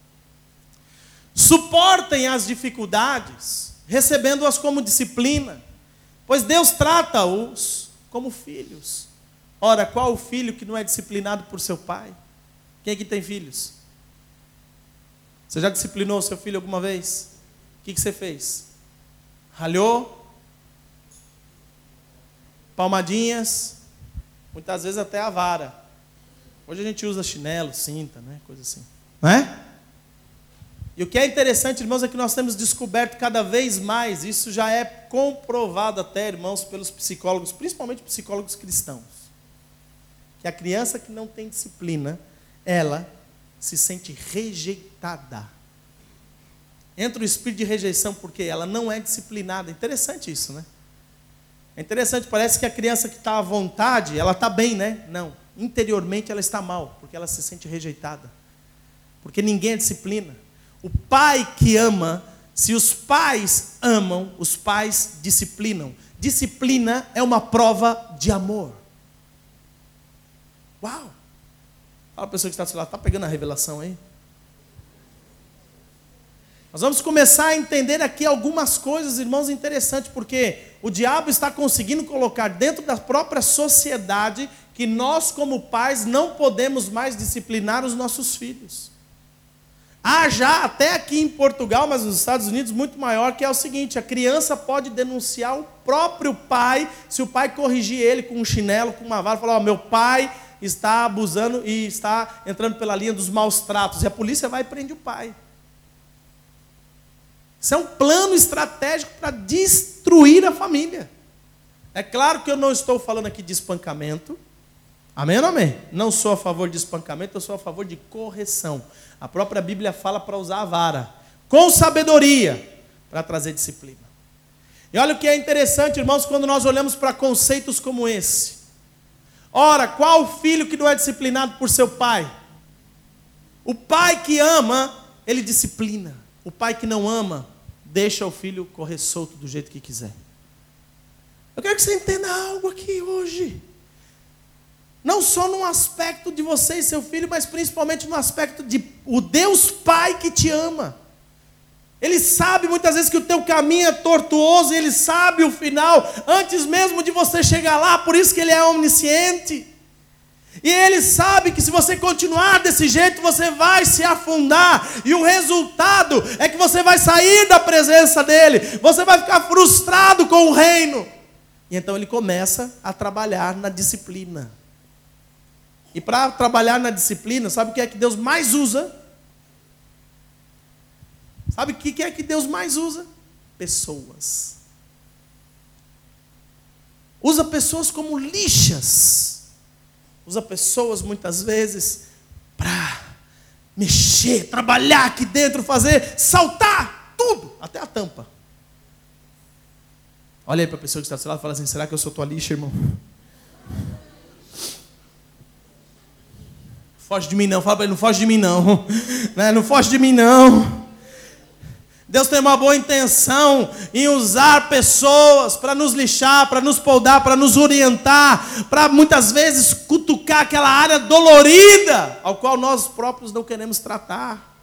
suportem as dificuldades, recebendo-as como disciplina, pois Deus trata-os como filhos. Ora, qual o filho que não é disciplinado por seu pai? Quem aqui tem filhos? Você já disciplinou seu filho alguma vez? O que você fez? Ralhou? Palmadinhas? Muitas vezes até a vara. Hoje a gente usa chinelo, cinta, né? Coisa assim. Não é? E o que é interessante, irmãos, é que nós temos descoberto cada vez mais, isso já é comprovado até, irmãos, pelos psicólogos, principalmente psicólogos cristãos, que a criança que não tem disciplina, ela se sente rejeitada. Entra o espírito de rejeição porque ela não é disciplinada. Interessante isso, né? É interessante, parece que a criança que está à vontade, ela está bem, né? Não, interiormente ela está mal, porque ela se sente rejeitada. Porque ninguém é disciplina. O pai que ama, se os pais amam, os pais disciplinam. Disciplina é uma prova de amor. Uau! Fala a pessoa que está do seu lado: está pegando a revelação aí? Nós vamos começar a entender aqui algumas coisas, irmãos, interessantes, porque o diabo está conseguindo colocar dentro da própria sociedade que nós, como pais, não podemos mais disciplinar os nossos filhos. Há já, até aqui em Portugal, mas nos Estados Unidos, muito maior, que é o seguinte: a criança pode denunciar o próprio pai, se o pai corrigir ele com um chinelo, com uma vara, falar: meu pai está abusando e está entrando pela linha dos maus tratos. E a polícia vai e prende o pai. Isso é um plano estratégico para destruir a família. É claro que eu não estou falando aqui de espancamento. Amém ou não amém? Não sou a favor de espancamento, eu sou a favor de correção. A própria Bíblia fala para usar a vara, com sabedoria, para trazer disciplina. E olha o que é interessante, irmãos, quando nós olhamos para conceitos como esse. Ora, qual o filho que não é disciplinado por seu pai? O pai que ama, ele disciplina. O pai que não ama, deixa o filho correr solto do jeito que quiser. Eu quero que você entenda algo aqui hoje. Não só no aspecto de você e seu filho, mas principalmente no aspecto de o Deus Pai que te ama. Ele sabe muitas vezes que o teu caminho é tortuoso, e Ele sabe o final, antes mesmo de você chegar lá, por isso que Ele é onisciente. E Ele sabe que se você continuar desse jeito, você vai se afundar, e o resultado é que você vai sair da presença dEle, você vai ficar frustrado com o reino. E então Ele começa a trabalhar na disciplina. E para trabalhar na disciplina, sabe o que é que Deus mais usa? Sabe o que é que Deus mais usa? Pessoas. Usa pessoas como lixas. Usa pessoas muitas vezes para mexer, trabalhar aqui dentro, fazer, saltar tudo, até a tampa. Olha aí para a pessoa que está do seu lado e fala assim: será que eu sou tua lixa, irmão? Foge de mim não, fala para ele: não foge de mim não, não foge de mim não. Deus tem uma boa intenção em usar pessoas para nos lixar, para nos podar, para nos orientar, para muitas vezes cutucar aquela área dolorida, ao qual nós próprios não queremos tratar.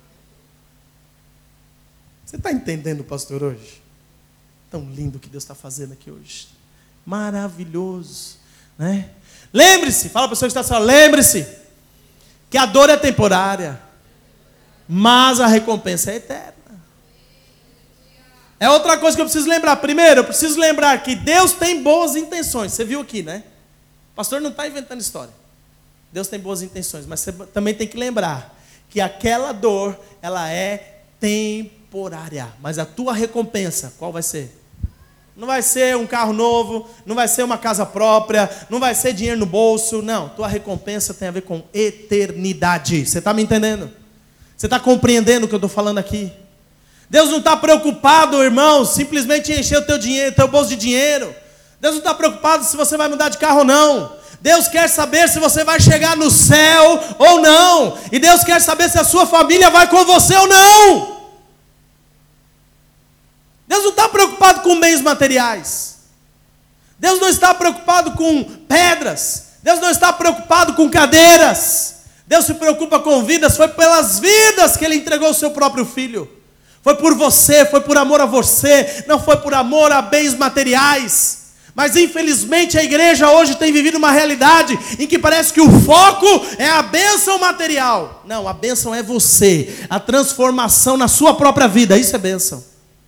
Você está entendendo, pastor, hoje? Tão lindo o que Deus está fazendo aqui hoje. Maravilhoso, né? Lembre-se, fala para a pessoa que está falando, lembre-se que a dor é temporária, mas a recompensa é eterna. É outra coisa que eu preciso lembrar. Primeiro, eu preciso lembrar que Deus tem boas intenções. Você viu aqui, né? O pastor não está inventando história. Deus tem boas intenções, mas você também tem que lembrar que aquela dor, ela é temporária. Mas a tua recompensa, qual vai ser? Não vai ser um carro novo, não vai ser uma casa própria, não vai ser dinheiro no bolso. Não, tua recompensa tem a ver com eternidade. Você está me entendendo? Você está compreendendo o que eu estou falando aqui? Deus não está preocupado, irmão, simplesmente em encher o teu dinheiro, teu bolso de dinheiro. Deus não está preocupado se você vai mudar de carro ou não. Deus quer saber se você vai chegar no céu ou não. E Deus quer saber se a sua família vai com você ou não. Deus não está preocupado com bens materiais. Deus não está preocupado com pedras. Deus não está preocupado com cadeiras. Deus se preocupa com vidas. Foi pelas vidas que Ele entregou o seu próprio Filho. Foi por você, foi por amor a você, não foi por amor a bens materiais. Mas infelizmente a igreja hoje tem vivido uma realidade em que parece que o foco é a bênção material. Não, a bênção é você, a transformação na sua própria vida, isso é bênção.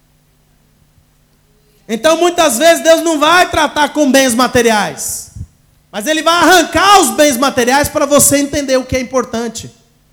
Então muitas vezes Deus não vai tratar com bens materiais, mas Ele vai arrancar os bens materiais para você entender o que é importante.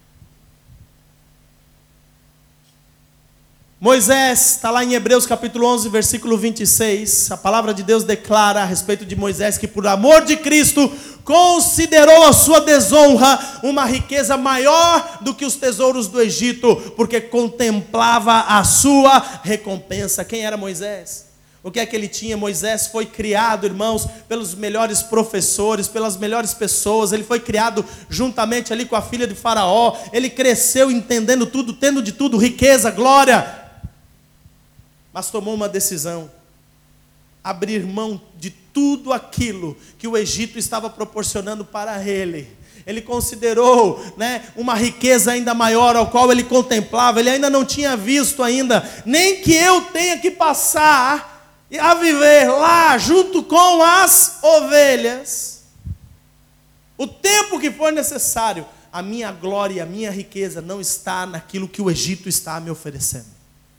Moisés, está lá em Hebreus capítulo 11, versículo 26, a palavra de Deus declara a respeito de Moisés que por amor de Cristo considerou a sua desonra uma riqueza maior do que os tesouros do Egito, porque contemplava a sua recompensa. Quem era Moisés? O que é que ele tinha? Moisés foi criado, irmãos, pelos melhores professores, pelas melhores pessoas. Ele foi criado juntamente ali com a filha de Faraó. Ele cresceu entendendo tudo, tendo de tudo, riqueza, glória. Mas tomou uma decisão. abrir mão de tudo aquilo que o Egito estava proporcionando para ele. Ele considerou, uma riqueza ainda maior ao qual ele contemplava. Ele ainda não tinha visto ainda, nem que eu tenha que passar a viver lá junto com as ovelhas. O tempo que for necessário, a minha glória e a minha riqueza não está naquilo que o Egito está me oferecendo.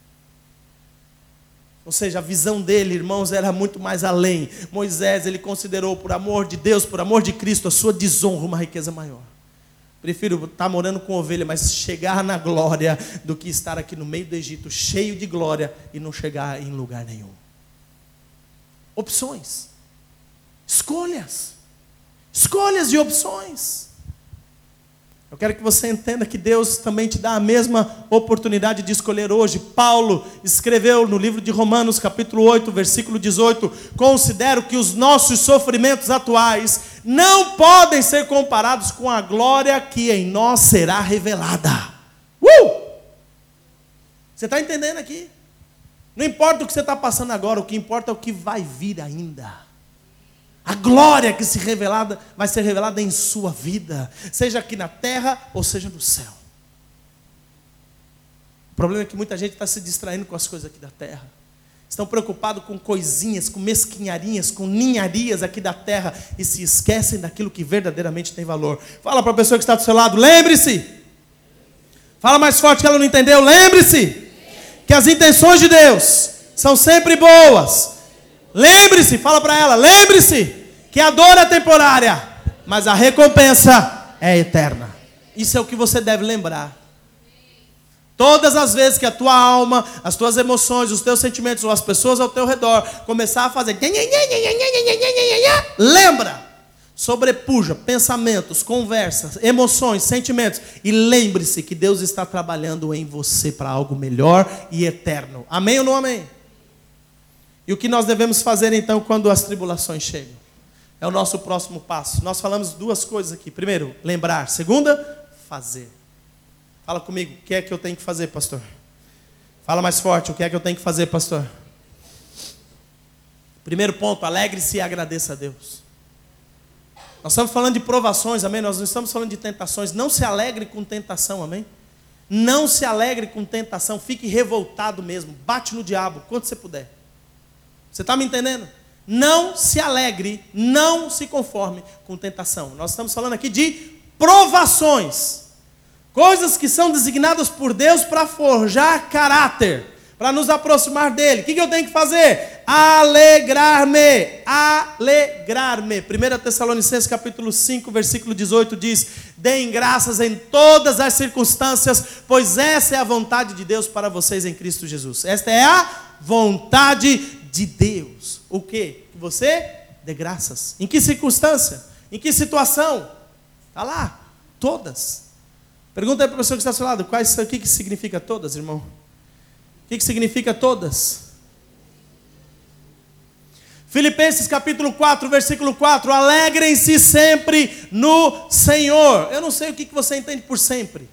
Ou seja, a visão dele, irmãos, era muito mais além. Moisés, ele considerou, por amor de Deus, por amor de Cristo, a sua desonra uma riqueza maior. Prefiro estar morando com ovelha, mas chegar na glória, do que estar aqui no meio do Egito, cheio de glória, e não chegar em lugar nenhum. Opções. Escolhas e opções. Eu quero que você entenda que Deus também te dá a mesma oportunidade de escolher hoje. Paulo escreveu no livro de Romanos, capítulo 8, versículo 18: considero que os nossos sofrimentos atuais não podem ser comparados com a glória que em nós será revelada. Você está entendendo aqui? Não importa o que você está passando agora, o que importa é o que vai vir ainda. A glória que vai ser revelada em sua vida, seja aqui na terra ou seja no céu. O problema é que muita gente está se distraindo com as coisas aqui da terra. Estão preocupados com coisinhas, com mesquinharinhas, com ninharias aqui da terra, e se esquecem daquilo que verdadeiramente tem valor. Fala para a pessoa que está do seu lado, lembre-se. Fala mais forte que ela não entendeu, lembre-se que as intenções de Deus são sempre boas. Lembre-se, fala para ela, lembre-se que a dor é temporária, mas a recompensa é eterna. Isso é o que você deve lembrar. Todas as vezes que a tua alma, as tuas emoções, os teus sentimentos, ou as pessoas ao teu redor começar a fazer, lembra, sobrepuja pensamentos, conversas, emoções, sentimentos, e lembre-se que Deus está trabalhando em você para algo melhor e eterno. Amém ou não amém? E o que nós devemos fazer então quando as tribulações chegam? É o nosso próximo passo. Nós falamos duas coisas aqui. Primeiro, lembrar. Segunda, fazer. Fala comigo, o que é que eu tenho que fazer, pastor? Fala mais forte, o que é que eu tenho que fazer, pastor? Primeiro ponto, alegre-se e agradeça a Deus. Nós estamos falando de provações, amém? Nós não estamos falando de tentações. Não se alegre com tentação, amém? Não se alegre com tentação. Fique revoltado mesmo. Bate no diabo, quanto você puder. Você está me entendendo? Não se alegre, não se conforme com tentação. Nós estamos falando aqui de provações. Coisas que são designadas por Deus para forjar caráter, para nos aproximar dele. O que eu tenho que fazer? Alegrar-me. Alegrar-me. 1 Tessalonicenses capítulo 5, versículo 18 diz: deem graças em todas as circunstâncias, pois essa é a vontade de Deus para vocês em Cristo Jesus. Esta é a vontade de Deus. O quê? Que você dê graças. Em que circunstância? Em que situação? Está lá. Todas. Pergunta aí para a pessoa que está ao seu lado, o que significa todas, irmão? O que significa todas? Filipenses capítulo 4, versículo 4. Alegrem-se sempre no Senhor. Eu não sei o que você entende por sempre.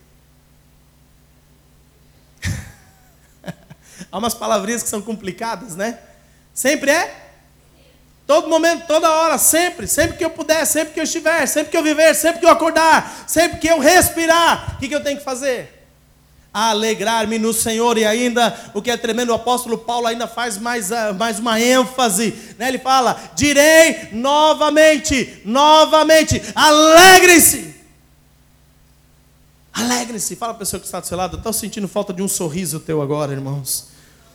Há umas palavrinhas que são complicadas, né? Sempre é? Todo momento, toda hora, sempre que eu puder, sempre que eu estiver, sempre que eu viver, sempre que eu acordar, sempre que eu respirar, o que eu tenho que fazer? Alegrar-me no Senhor. E ainda, o que é tremendo, o apóstolo Paulo ainda faz mais uma ênfase, né? Ele fala, direi novamente, alegrem-se. Alegrem-se. Fala para a pessoa que está do seu lado, eu estou sentindo falta de um sorriso teu agora, irmãos.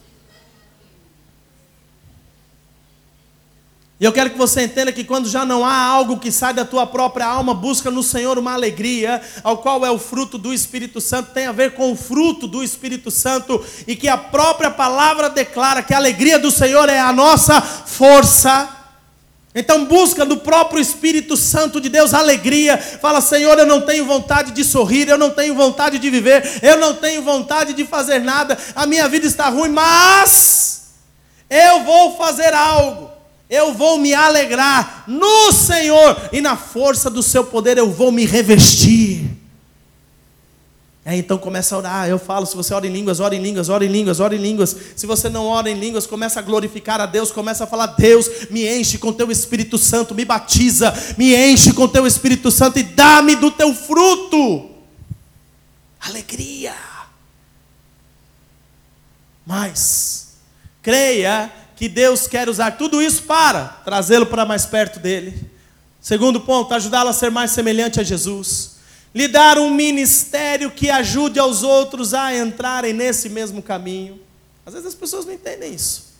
E eu quero que você entenda que quando já não há algo que sai da tua própria alma, busca no Senhor uma alegria, ao qual é o fruto do Espírito Santo, tem a ver com o fruto do Espírito Santo, e que a própria palavra declara que a alegria do Senhor é a nossa força. Então busca no próprio Espírito Santo de Deus alegria. Fala, Senhor, eu não tenho vontade de sorrir, eu não tenho vontade de viver, eu não tenho vontade de fazer nada, a minha vida está ruim, mas eu vou fazer algo. Eu vou me alegrar no Senhor, e na força do seu poder eu vou me revestir. Aí então começa a orar. Eu falo, se você ora em línguas, ora em línguas, ora em línguas, ora em línguas. Se você não ora em línguas, começa a glorificar a Deus, começa a falar: Deus, me enche com teu Espírito Santo, me batiza, me enche com teu Espírito Santo e dá-me do teu fruto. Alegria. Mas creia que Deus quer usar tudo isso para trazê-lo para mais perto dele. Segundo ponto, ajudá-lo a ser mais semelhante a Jesus. Lhe dar um ministério que ajude aos outros a entrarem nesse mesmo caminho. Às vezes as pessoas não entendem isso.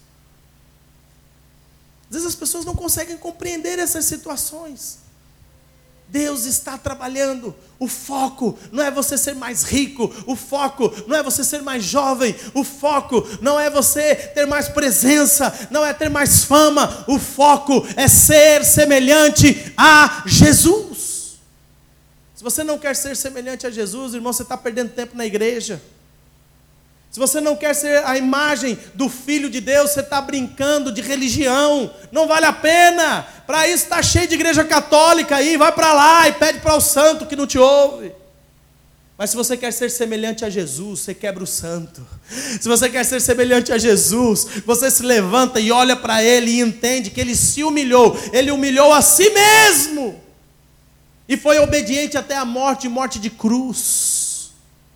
Às vezes as pessoas não conseguem compreender essas situações. Deus está trabalhando. O foco não é você ser mais rico. O foco não é você ser mais jovem. O foco não é você ter mais presença. Não é ter mais fama. O foco é ser semelhante a Jesus. Se você não quer ser semelhante a Jesus, irmão, você está perdendo tempo na igreja. Se você não quer ser a imagem do Filho de Deus, você está brincando de religião. Não vale a pena. Para isso está cheio de igreja católica aí. Vai para lá e pede para o santo que não te ouve. Mas se você quer ser semelhante a Jesus, você quebra o santo. Se você quer ser semelhante a Jesus, você se levanta e olha para Ele e entende que Ele se humilhou. Ele humilhou a si mesmo. E foi obediente até a morte, morte de cruz.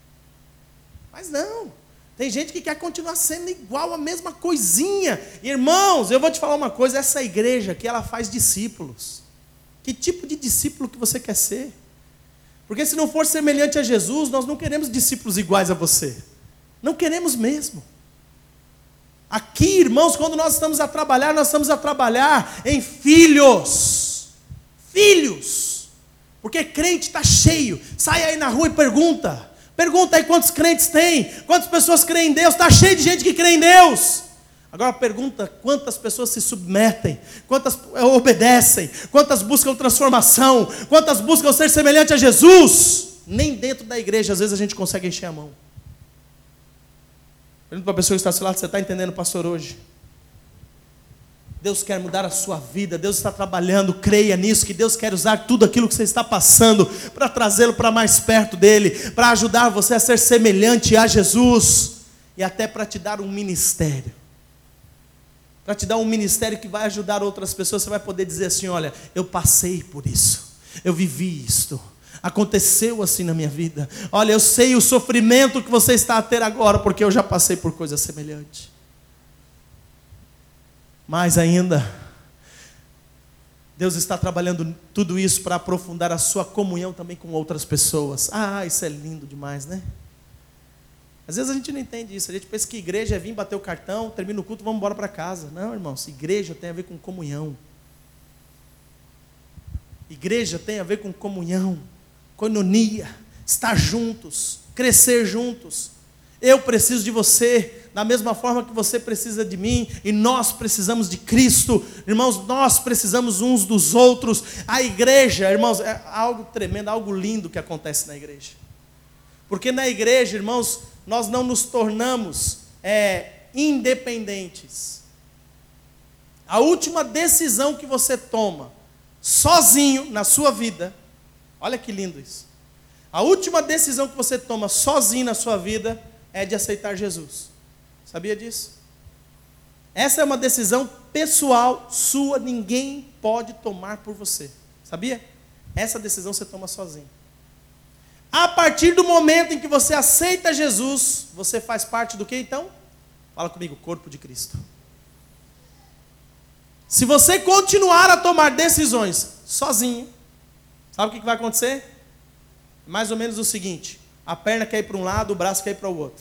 Mas não, tem gente que quer continuar sendo igual, a mesma coisinha. Irmãos, eu vou te falar uma coisa, essa igreja aqui, ela faz discípulos. Que tipo de discípulo que você quer ser? Porque se não for semelhante a Jesus, nós não queremos discípulos iguais a você. Não queremos mesmo. Aqui, irmãos, quando nós estamos a trabalhar, nós estamos a trabalhar em filhos. Filhos. Porque crente está cheio. Sai aí na rua e pergunta. Pergunta aí quantos crentes tem. Quantas pessoas creem em Deus. Está cheio de gente que crê em Deus. Agora pergunta quantas pessoas se submetem. Quantas obedecem. Quantas buscam transformação. Quantas buscam ser semelhante a Jesus. Nem dentro da igreja às vezes a gente consegue encher a mão. Pergunta para a pessoa que está ao seu lado. Você está entendendo, pastor, hoje? Deus quer mudar a sua vida, Deus está trabalhando, creia nisso, que Deus quer usar tudo aquilo que você está passando para trazê-lo para mais perto dEle, para ajudar você a ser semelhante a Jesus, e até para te dar um ministério, para te dar um ministério que vai ajudar outras pessoas. Você vai poder dizer assim: olha, eu passei por isso, eu vivi isto, aconteceu assim na minha vida, olha, eu sei o sofrimento que você está a ter agora, porque eu já passei por coisa semelhante. Mais ainda, Deus está trabalhando tudo isso para aprofundar a sua comunhão também com outras pessoas. Ah, isso é lindo demais, né? Às vezes a gente não entende isso. A gente pensa que igreja é vir bater o cartão, termina o culto, vamos embora para casa. Não, irmãos, igreja tem a ver com comunhão. Igreja tem a ver com comunhão, coinonia, estar juntos, crescer juntos. Eu preciso de você, da mesma forma que você precisa de mim, e nós precisamos de Cristo. Irmãos, nós precisamos uns dos outros. A igreja, irmãos, é algo tremendo, algo lindo que acontece na igreja. Porque na igreja, irmãos, nós não nos tornamos independentes. A última decisão que você toma, sozinho na sua vida, olha que lindo isso. A última decisão que você toma sozinho na sua vida é de aceitar Jesus. Sabia disso? Essa é uma decisão pessoal sua, ninguém pode tomar por você. Sabia? Essa decisão você toma sozinho. A partir do momento em que você aceita Jesus, você faz parte do que então? Fala comigo, corpo de Cristo. Se você continuar a tomar decisões sozinho, sabe o que vai acontecer? Mais ou menos o seguinte: a perna quer ir para um lado, o braço quer ir para o outro.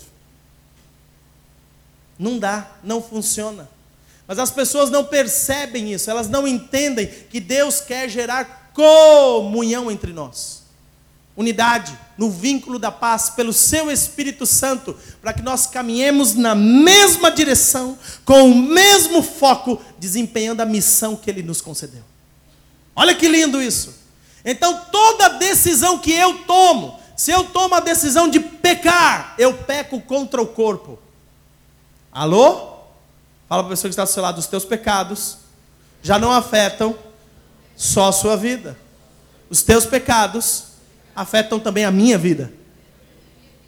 Não dá, não funciona. Mas as pessoas não percebem isso, elas não entendem que Deus quer gerar comunhão entre nós. Unidade, no vínculo da paz, pelo seu Espírito Santo, para que nós caminhemos na mesma direção, com o mesmo foco, desempenhando a missão que Ele nos concedeu. Olha que lindo isso. Então toda decisão que eu tomo, se eu tomo a decisão de pecar, eu peco contra o corpo. Alô? Fala para a pessoa que está do seu lado: os teus pecados já não afetam só a sua vida. Os teus pecados afetam também a minha vida.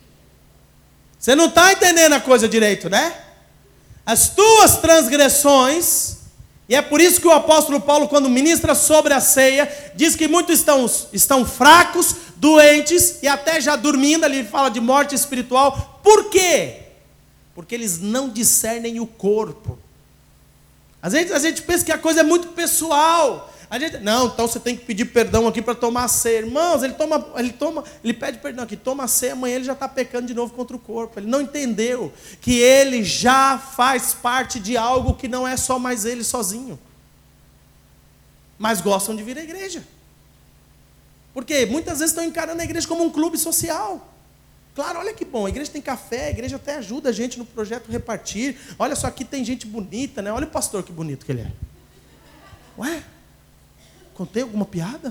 Você não está entendendo a coisa direito, né? As tuas transgressões, e é por isso que o apóstolo Paulo, quando ministra sobre a ceia, diz que muitos estão fracos, doentes e até já dormindo. Ele fala de morte espiritual. Por quê? Porque eles não discernem o corpo. Às vezes a gente pensa que a coisa é muito pessoal. Não, então você tem que pedir perdão aqui para tomar a ceia. Irmãos, ele pede perdão aqui, toma a ceia, amanhã ele já está pecando de novo contra o corpo. Ele não entendeu que ele já faz parte de algo que não é só mais ele sozinho. Mas gostam de vir à igreja. Porque muitas vezes estão encarando a igreja como um clube social. Claro, olha que bom, a igreja tem café, a igreja até ajuda a gente no projeto Repartir. Olha só, aqui tem gente bonita, né? Olha o pastor que bonito que ele é. Ué? Contei alguma piada?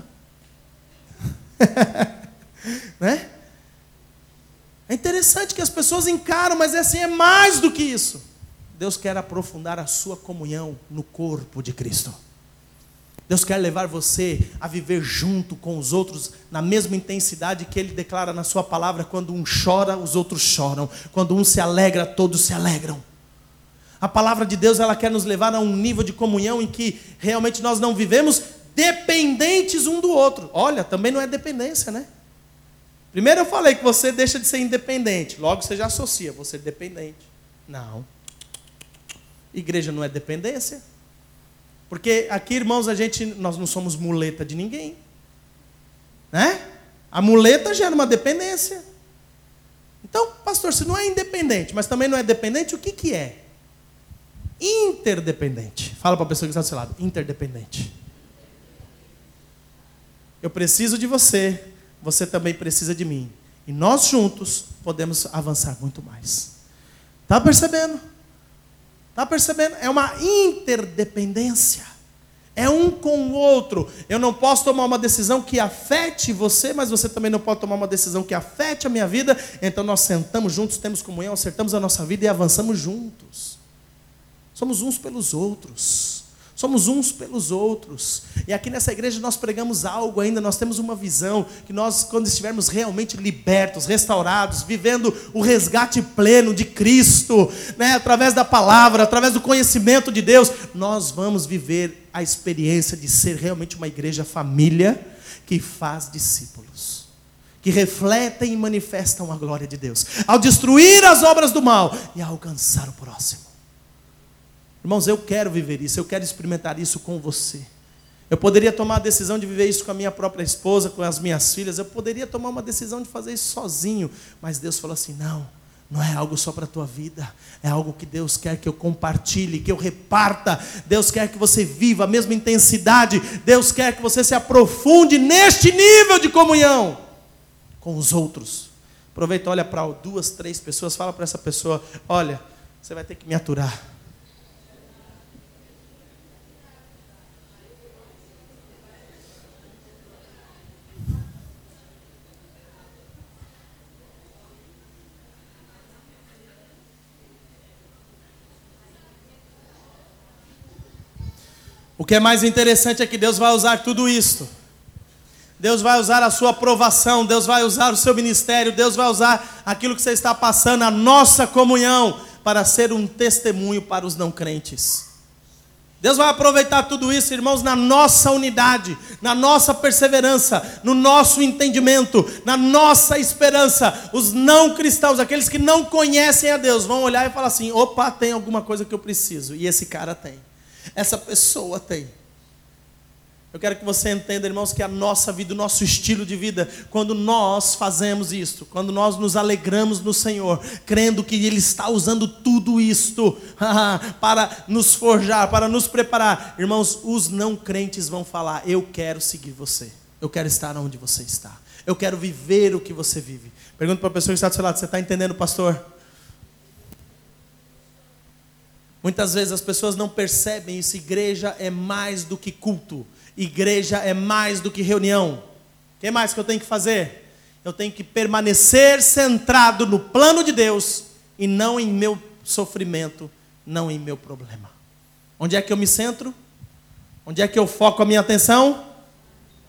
Né? É interessante que as pessoas encaram, mas é mais do que isso. Deus quer aprofundar a sua comunhão no corpo de Cristo. Deus quer levar você a viver junto com os outros na mesma intensidade que Ele declara na sua palavra. Quando um chora, os outros choram. Quando um se alegra, todos se alegram. A palavra de Deus, ela quer nos levar a um nível de comunhão em que realmente nós não vivemos dependentes um do outro. Olha, também não é dependência, né? Primeiro eu falei que você deixa de ser independente. Logo você já associa, você é dependente. Não. Igreja não é dependência. Porque aqui, irmãos, nós não somos muleta de ninguém. Né? A muleta gera uma dependência. Então, pastor, se não é independente, mas também não é dependente, o que é? Interdependente. Fala para a pessoa que está do seu lado. Interdependente. Eu preciso de você, você também precisa de mim. E nós juntos podemos avançar muito mais. Está percebendo? Está percebendo? É uma interdependência. É um com o outro. Eu não posso tomar uma decisão que afete você, mas você também não pode tomar uma decisão que afete a minha vida. Então nós sentamos juntos, temos comunhão, acertamos a nossa vida e avançamos juntos. Somos uns pelos outros. Somos uns pelos outros. E aqui nessa igreja nós pregamos algo ainda, nós temos uma visão, que nós, quando estivermos realmente libertos, restaurados, vivendo o resgate pleno de Cristo, né, através da palavra, através do conhecimento de Deus, nós vamos viver a experiência de ser realmente uma igreja família, que faz discípulos, que refletem e manifestam a glória de Deus, ao destruir as obras do mal e a alcançar o próximo. Irmãos, eu quero viver isso, eu quero experimentar isso com você. Eu poderia tomar a decisão de viver isso com a minha própria esposa, com as minhas filhas, eu poderia tomar uma decisão de fazer isso sozinho, mas Deus falou assim, não é algo só para a tua vida, é algo que Deus quer que eu compartilhe, que eu reparta. Deus quer que você viva a mesma intensidade, Deus quer que você se aprofunde neste nível de comunhão com os outros. Aproveita, olha para 2, 3 pessoas, fala para essa pessoa, olha, você vai ter que me aturar. O que é mais interessante é que Deus vai usar tudo isso. Deus vai usar a sua aprovação, Deus vai usar o seu ministério, Deus vai usar aquilo que você está passando, a nossa comunhão, para ser um testemunho para os não crentes. Deus vai aproveitar tudo isso, irmãos, na nossa unidade, na nossa perseverança, no nosso entendimento, na nossa esperança. Os não cristãos, aqueles que não conhecem a Deus, vão olhar e falar assim, opa, tem alguma coisa que eu preciso, e esse cara tem. Essa pessoa tem. Eu quero que você entenda, irmãos, que a nossa vida, o nosso estilo de vida, quando nós fazemos isto, quando nós nos alegramos no Senhor, crendo que Ele está usando tudo isto para nos forjar, para nos preparar, irmãos, os não crentes vão falar, eu quero seguir você, eu quero estar onde você está, eu quero viver o que você vive. Pergunta para a pessoa que está do seu lado, você está entendendo, pastor? Muitas vezes as pessoas não percebem isso. Igreja é mais do que culto. Igreja é mais do que reunião. O que mais que eu tenho que fazer? Eu tenho que permanecer centrado no plano de Deus e não em meu sofrimento, não em meu problema. Onde é que eu me centro? Onde é que eu foco a minha atenção?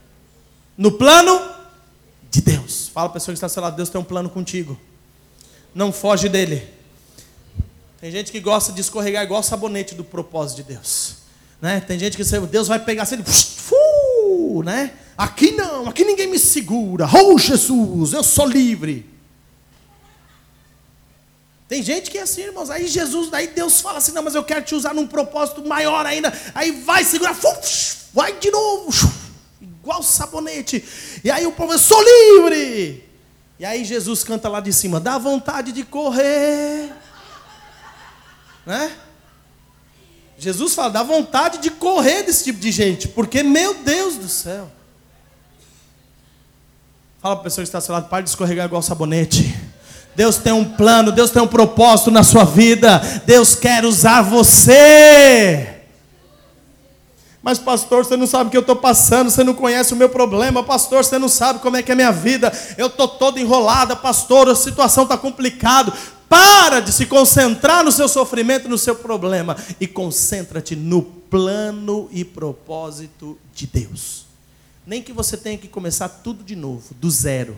No plano de Deus. Fala para a pessoa que está ao seu lado, Deus tem um plano contigo. não foge dele. Tem gente que gosta de escorregar igual sabonete do propósito de Deus, né? Tem gente que Deus vai pegar assim, né? Aqui não, aqui ninguém me segura. Oh, Jesus, eu sou livre. Tem gente que é assim, irmãos. Aí Jesus, daí Deus fala assim, não, mas eu quero te usar num propósito maior ainda. Aí vai segurar, vai de novo, igual sabonete. E aí o povo, eu sou livre. E aí Jesus canta lá de cima, dá vontade de correr, né? Jesus fala, dá vontade de correr desse tipo de gente, porque, meu Deus do céu. Fala para a pessoa que está ao seu lado, pare de escorregar igual sabonete. Deus tem um plano, Deus tem um propósito na sua vida. Deus quer usar você. Mas pastor, você não sabe o que eu estou passando, você não conhece o meu problema. Pastor, você não sabe como é que é a minha vida. Eu estou toda enrolada, pastor, a situação está complicada. Para de se concentrar no seu sofrimento, no seu problema. E concentra-te no plano e propósito de Deus. Nem que você tenha que começar tudo de novo, do zero.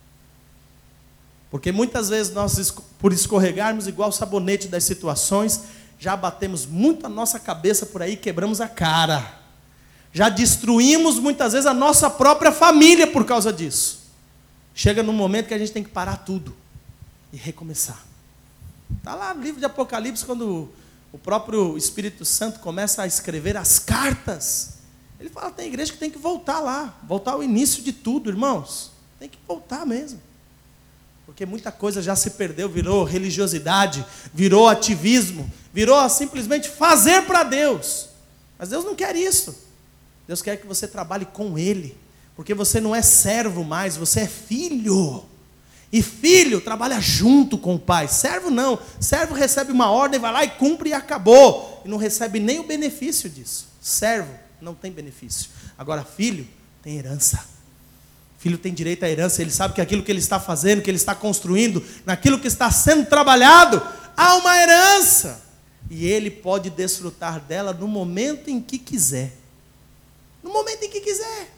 Porque muitas vezes nós, por escorregarmos igual sabonete das situações, já batemos muito a nossa cabeça por aí, quebramos a cara. Já destruímos muitas vezes a nossa própria família por causa disso. Chega num momento que a gente tem que parar tudo e recomeçar. Está lá no livro de Apocalipse, quando o próprio Espírito Santo começa a escrever as cartas. Ele fala, tem igreja que tem que voltar lá, voltar ao início de tudo, irmãos. Tem que voltar mesmo. Porque muita coisa já se perdeu, virou religiosidade, virou ativismo, virou simplesmente fazer para Deus. Mas Deus não quer isso. Deus quer que você trabalhe com Ele. Porque você não é servo mais, você é filho. E filho trabalha junto com o pai. Servo não. Servo recebe uma ordem, vai lá e cumpre e acabou. E não recebe nem o benefício disso. Servo não tem benefício. Agora filho tem herança. Filho tem direito à herança. Ele sabe que aquilo que ele está fazendo, que ele está construindo, naquilo que está sendo trabalhado, há uma herança. E ele pode desfrutar dela no momento em que quiser. No momento em que quiser.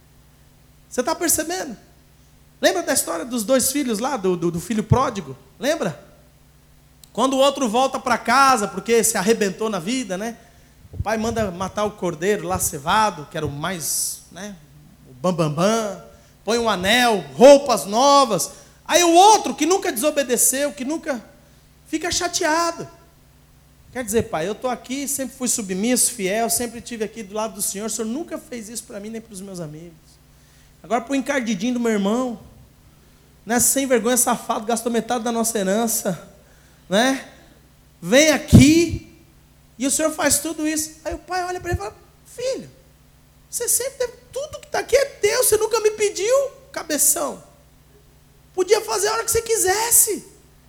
Você está percebendo? Lembra da história dos dois filhos lá, do filho pródigo? Lembra? Quando o outro volta para casa, porque se arrebentou na vida, né? O pai manda matar o cordeiro lá cevado, que era o mais, né? O bambambam. Põe um anel, roupas novas. Aí o outro, que nunca desobedeceu, que nunca... fica chateado. Quer dizer, pai, eu estou aqui, sempre fui submisso, fiel, sempre estive aqui do lado do Senhor. O Senhor nunca fez isso para mim, nem para os meus amigos. Agora para o encardidinho do meu irmão, né, sem vergonha, safado, gastou metade da nossa herança, né? Vem aqui e o Senhor faz tudo isso. Aí o pai olha para ele e fala, filho, você sempre teve, tudo que está aqui é teu, você nunca me pediu, cabeção. Podia fazer a hora que você quisesse.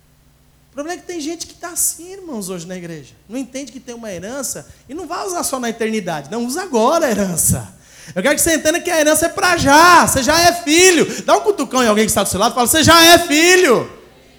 O problema é que tem gente que está assim, irmãos, hoje na igreja. Não entende que tem uma herança e não vai usar só na eternidade, não, usa agora a herança. Eu quero que você entenda que a herança é para já. Você já é filho. Dá um cutucão em alguém que está do seu lado e fala, você já é filho.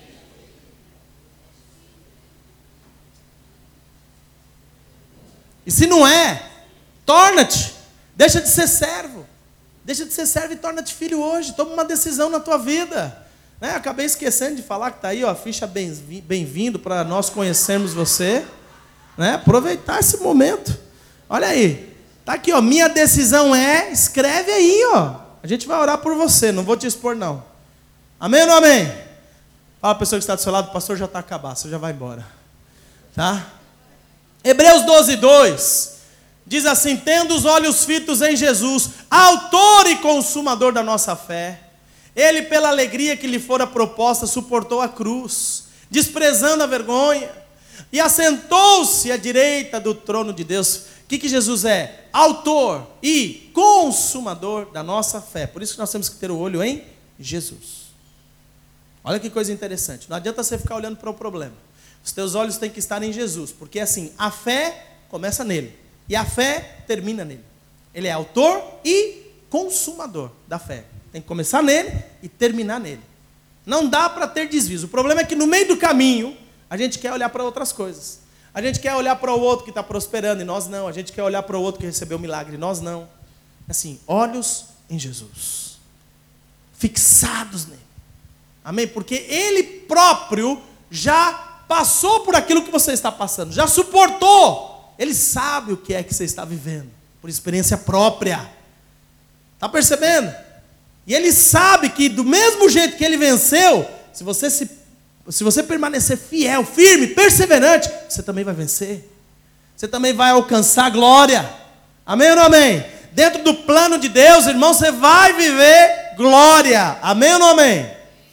E se não é, torna-te. Deixa de ser servo. Deixa de ser servo e torna-te filho hoje. Toma uma decisão na tua vida. Né? Acabei esquecendo de falar que está aí, ó, a ficha bem-vindo para nós conhecermos você. Né? Aproveitar esse momento. Olha aí. Está aqui, ó, minha decisão é, escreve aí, ó. A gente vai orar por você, não vou te expor não. Amém ou não amém? Fala a pessoa que está do seu lado, o pastor já está acabado, você já vai embora. Tá? Hebreus 12:2 diz assim, tendo os olhos fitos em Jesus, autor e consumador da nossa fé, ele pela alegria que lhe fora proposta, suportou a cruz, desprezando a vergonha, e assentou-se à direita do trono de Deus. O que Jesus é? Autor e consumador da nossa fé. Por isso que nós temos que ter o olho em Jesus. Olha que coisa interessante. Não adianta você ficar olhando para o problema. Os teus olhos têm que estar em Jesus. Porque assim, a fé começa nele. E a fé termina nele. Ele é autor e consumador da fé. Tem que começar nele e terminar nele. Não dá para ter desvios. O problema é que no meio do caminho, a gente quer olhar para outras coisas. A gente quer olhar para o outro que está prosperando e nós não. A gente quer olhar para o outro que recebeu o milagre e nós não. Assim, olhos em Jesus. Fixados nele. Amém? Porque ele próprio já passou por aquilo que você está passando, já suportou. Ele sabe o que é que você está vivendo, por experiência própria. Está percebendo? E ele sabe que do mesmo jeito que ele venceu, se você permanecer fiel, firme, perseverante, você também vai vencer. Você também vai alcançar glória. Amém ou não amém? Dentro do plano de Deus, irmão, você vai viver glória. Amém ou não amém?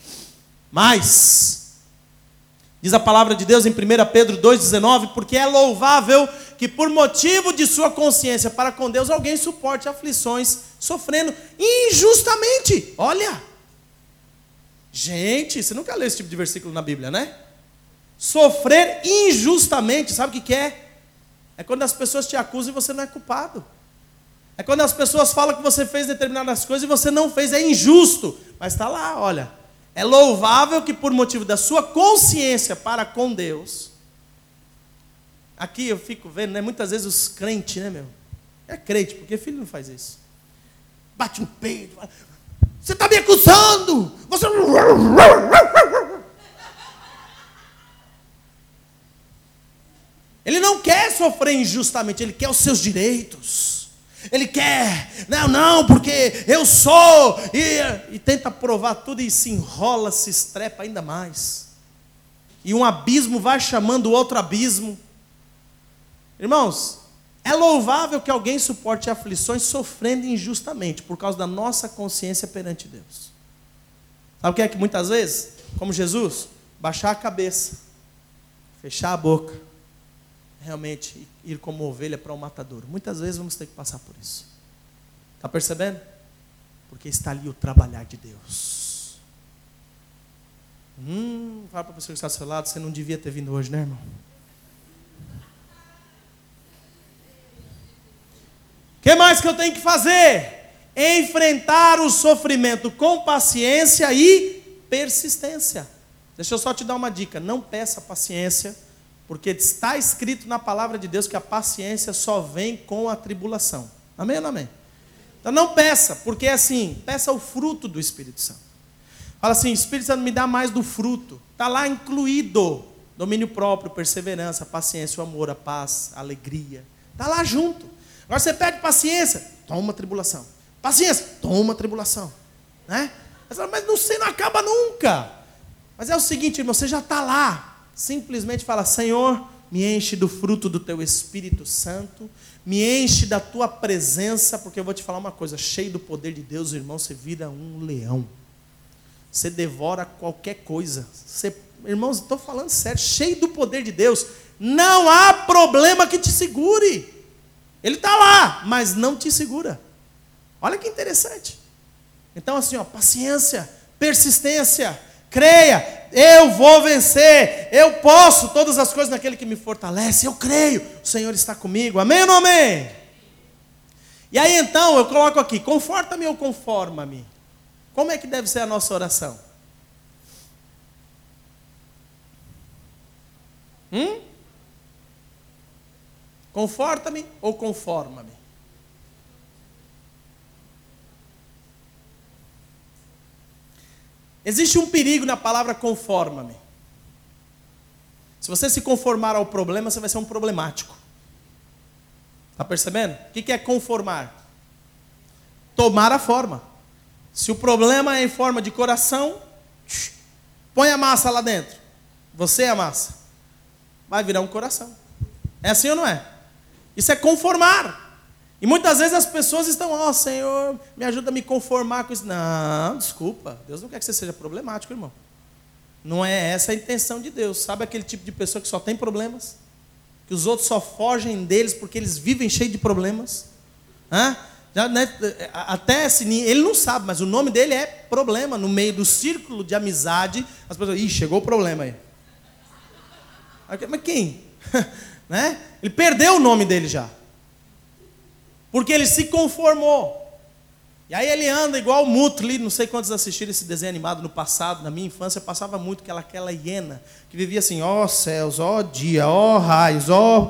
Mas, diz a palavra de Deus em 1 Pedro 2,19, porque é louvável que por motivo de sua consciência para com Deus, alguém suporte aflições, sofrendo injustamente. Olha, gente, você nunca leu esse tipo de versículo na Bíblia, né? Sofrer injustamente, sabe o que é? É quando as pessoas te acusam e você não é culpado. É quando as pessoas falam que você fez determinadas coisas e você não fez, é injusto. Mas está lá, olha. É louvável que por motivo da sua consciência para com Deus. Aqui eu fico vendo, né? Muitas vezes os crentes, né, meu? É crente, porque filho não faz isso. Bate no peito. Fala, você está me acusando! Você... Ele não quer sofrer injustamente, ele quer os seus direitos. Ele quer, não, porque eu sou, e tenta provar tudo e se enrola, se estrepa ainda mais. E um abismo vai chamando o outro abismo. Irmãos, é louvável que alguém suporte aflições sofrendo injustamente, por causa da nossa consciência perante Deus. Sabe o que é que muitas vezes, como Jesus, baixar a cabeça, fechar a boca, realmente ir como ovelha para o matadouro. Muitas vezes vamos ter que passar por isso. Está percebendo? Porque está ali o trabalhar de Deus. Fala para a pessoa que está ao seu lado, você não devia ter vindo hoje, né, irmão? O que mais que eu tenho que fazer? Enfrentar o sofrimento com paciência e persistência. Deixa eu só te dar uma dica. Não peça paciência, porque está escrito na palavra de Deus que a paciência só vem com a tribulação. Amém ou não amém? Então não peça, porque é assim, peça o fruto do Espírito Santo. Fala assim, Espírito Santo me dá mais do fruto. Está lá incluído domínio próprio, perseverança, paciência, o amor, a paz, a alegria. Está lá junto. Agora você pede paciência, toma tribulação. Paciência, toma tribulação. Né? Mas não sei, não acaba nunca. Mas é o seguinte, irmão, você já está lá. Simplesmente fala, Senhor, me enche do fruto do Teu Espírito Santo, me enche da Tua presença, porque eu vou te falar uma coisa, cheio do poder de Deus, irmão, você vira um leão. Você devora qualquer coisa. Irmãos, estou falando sério, cheio do poder de Deus, não há problema que te segure. Ele está lá, mas não te segura. Olha que interessante. Então assim, paciência, persistência, creia, eu vou vencer, eu posso todas as coisas naquele que me fortalece, eu creio, o Senhor está comigo, amém ou não amém? E aí então, eu coloco aqui, conforta-me ou conforma-me? Como é que deve ser a nossa oração? Conforta-me ou conforma-me? Existe um perigo na palavra conforma-me. Se você se conformar ao problema, você vai ser um problemático. Está percebendo? O que é conformar? Tomar a forma. Se o problema é em forma de coração, põe a massa lá dentro. Você é a massa. Vai virar um coração. É assim ou não é? Isso é conformar. E muitas vezes as pessoas estão, Senhor, me ajuda a me conformar com isso. Não, desculpa. Deus não quer que você seja problemático, irmão. Não é essa a intenção de Deus. Sabe aquele tipo de pessoa que só tem problemas? Que os outros só fogem deles porque eles vivem cheios de problemas? Até ele não sabe, mas o nome dele é problema. No meio do círculo de amizade, as pessoas, chegou o problema aí. Mas quem? Né? Ele perdeu o nome dele já. Porque ele se conformou. E aí ele anda igual o Muttley, não sei quantos assistiram esse desenho animado no passado, na minha infância, passava muito aquela hiena, que vivia assim, céus, dia, raios,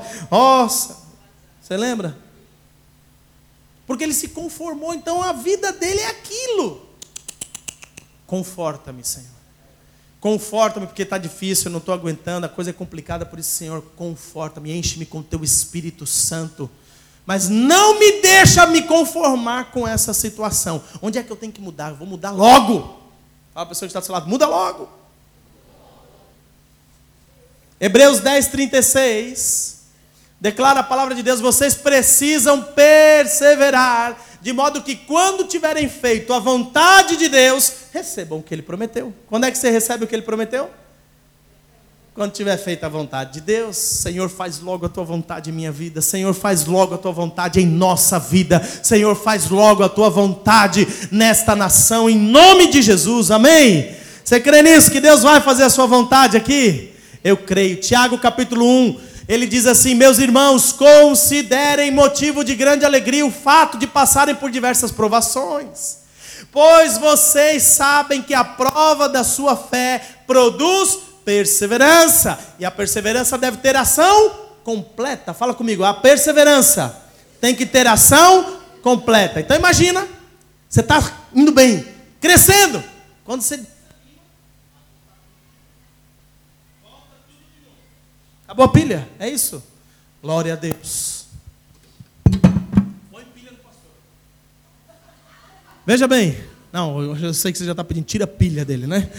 você lembra? Porque ele se conformou, então a vida dele é aquilo. Conforta-me, Senhor. Conforta-me porque está difícil, eu não estou aguentando, a coisa é complicada, por isso, Senhor, conforta-me, enche-me com teu Espírito Santo. Mas não me deixa me conformar com essa situação. Onde é que eu tenho que mudar? Eu vou mudar logo. Fala a pessoa que está do seu lado, muda logo. Hebreus 10:36 declara a palavra de Deus: vocês precisam perseverar, de modo que quando tiverem feito a vontade de Deus, recebam o que Ele prometeu. Quando é que você recebe o que Ele prometeu? Quando tiver feito a vontade de Deus. Senhor, faz logo a tua vontade em minha vida. Senhor, faz logo a tua vontade em nossa vida. Senhor, faz logo a tua vontade nesta nação, em nome de Jesus, amém? Você crê nisso, que Deus vai fazer a sua vontade aqui? Eu creio. Tiago capítulo 1, ele diz assim: meus irmãos, considerem motivo de grande alegria o fato de passarem por diversas provações, pois vocês sabem que a prova da sua fé produz perseverança, e a perseverança deve ter ação completa. Fala comigo, a perseverança tem que ter ação completa. Então imagina, você está indo bem, crescendo, quando você... acabou a pilha, é isso? Glória a Deus. Põe pilha no pastor. Veja bem, não, eu sei que você já está pedindo, tira a pilha dele, né?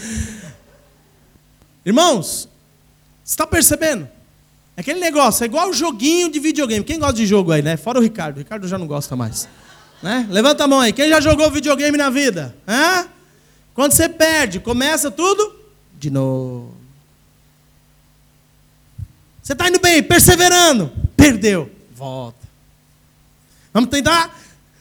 Irmãos, você está percebendo? É aquele negócio, é igual o joguinho de videogame. Quem gosta de jogo aí, né? Fora o Ricardo. O Ricardo já não gosta mais, né? Levanta a mão aí. Quem já jogou videogame na vida? Hã? Quando você perde, começa tudo de novo. Você está indo bem, perseverando. Perdeu. Volta. Vamos tentar?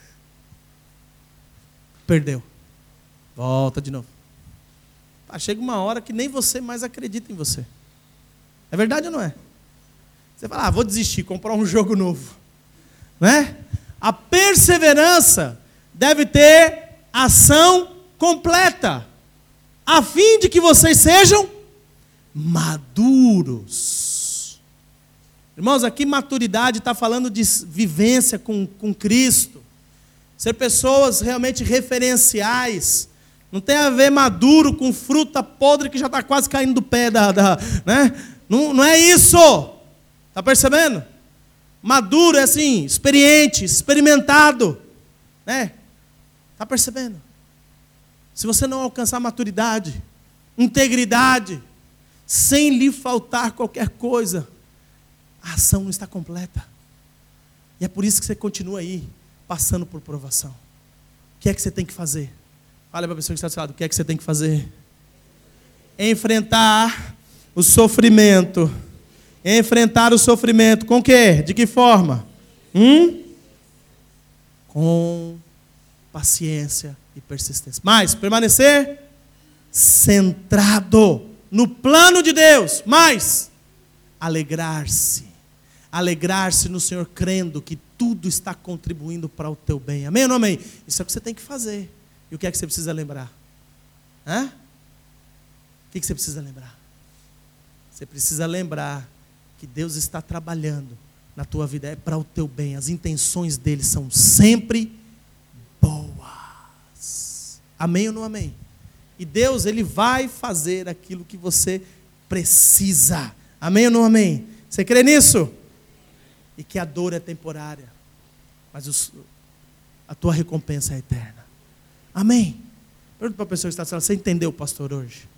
Perdeu. Volta de novo. Chega uma hora que nem você mais acredita em você. É verdade ou não é? Você fala, vou desistir, comprar um jogo novo. Né? A perseverança deve ter ação completa, a fim de que vocês sejam maduros. Irmãos, aqui maturidade está falando de vivência com Cristo. Ser pessoas realmente referenciais. Não tem a ver maduro com fruta podre que já está quase caindo do pé né? Não é isso. Está percebendo? Maduro é assim, experiente, experimentado, né? Está percebendo? Se você não alcançar maturidade, integridade, sem lhe faltar qualquer coisa, a ação não está completa. E é por isso que você continua aí, passando por provação. O que é que você tem que fazer? Fala para a pessoa que está do seu lado, o que é que você tem que fazer? Enfrentar o sofrimento. Enfrentar o sofrimento com o quê? De que forma? Com paciência e persistência. Mas permanecer centrado no plano de Deus. Mas alegrar-se. Alegrar-se no Senhor, crendo que tudo está contribuindo para o teu bem. Amém ou não amém? Isso é o que você tem que fazer. E o que é que você precisa lembrar? O que você precisa lembrar? Você precisa lembrar que Deus está trabalhando na tua vida, é para o teu bem. As intenções dele são sempre boas. Amém ou não amém? E Deus, ele vai fazer aquilo que você precisa. Amém ou não amém? Você crê nisso? E que a dor é temporária, mas a tua recompensa é eterna. Amém? Pergunta para a pessoa que está falando, você entendeu o pastor hoje?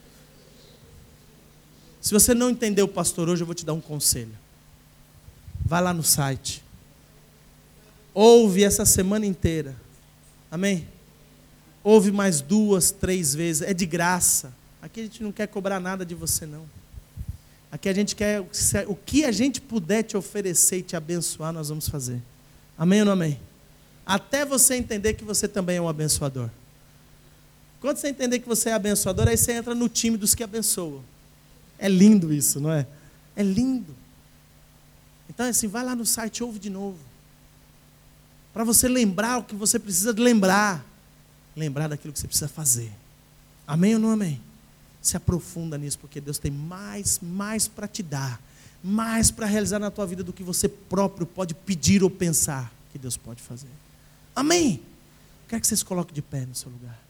Se você não entendeu o pastor hoje, eu vou te dar um conselho. Vai lá no site. Ouve essa semana inteira. Amém? Ouve mais 2, 3 vezes. É de graça. Aqui a gente não quer cobrar nada de você, não. Aqui a gente quer, o que a gente puder te oferecer e te abençoar, nós vamos fazer. Amém ou não amém? Até você entender que você também é um abençoador. Quando você entender que você é abençoador, aí você entra no time dos que abençoam. É lindo isso, não é? É lindo. Então assim, vai lá no site, ouve de novo. Para você lembrar o que você precisa de lembrar. Lembrar daquilo que você precisa fazer. Amém ou não amém? Se aprofunda nisso, porque Deus tem mais para te dar. Mais para realizar na tua vida do que você próprio pode pedir ou pensar que Deus pode fazer. Amém? Quero que você se coloque de pé no seu lugar.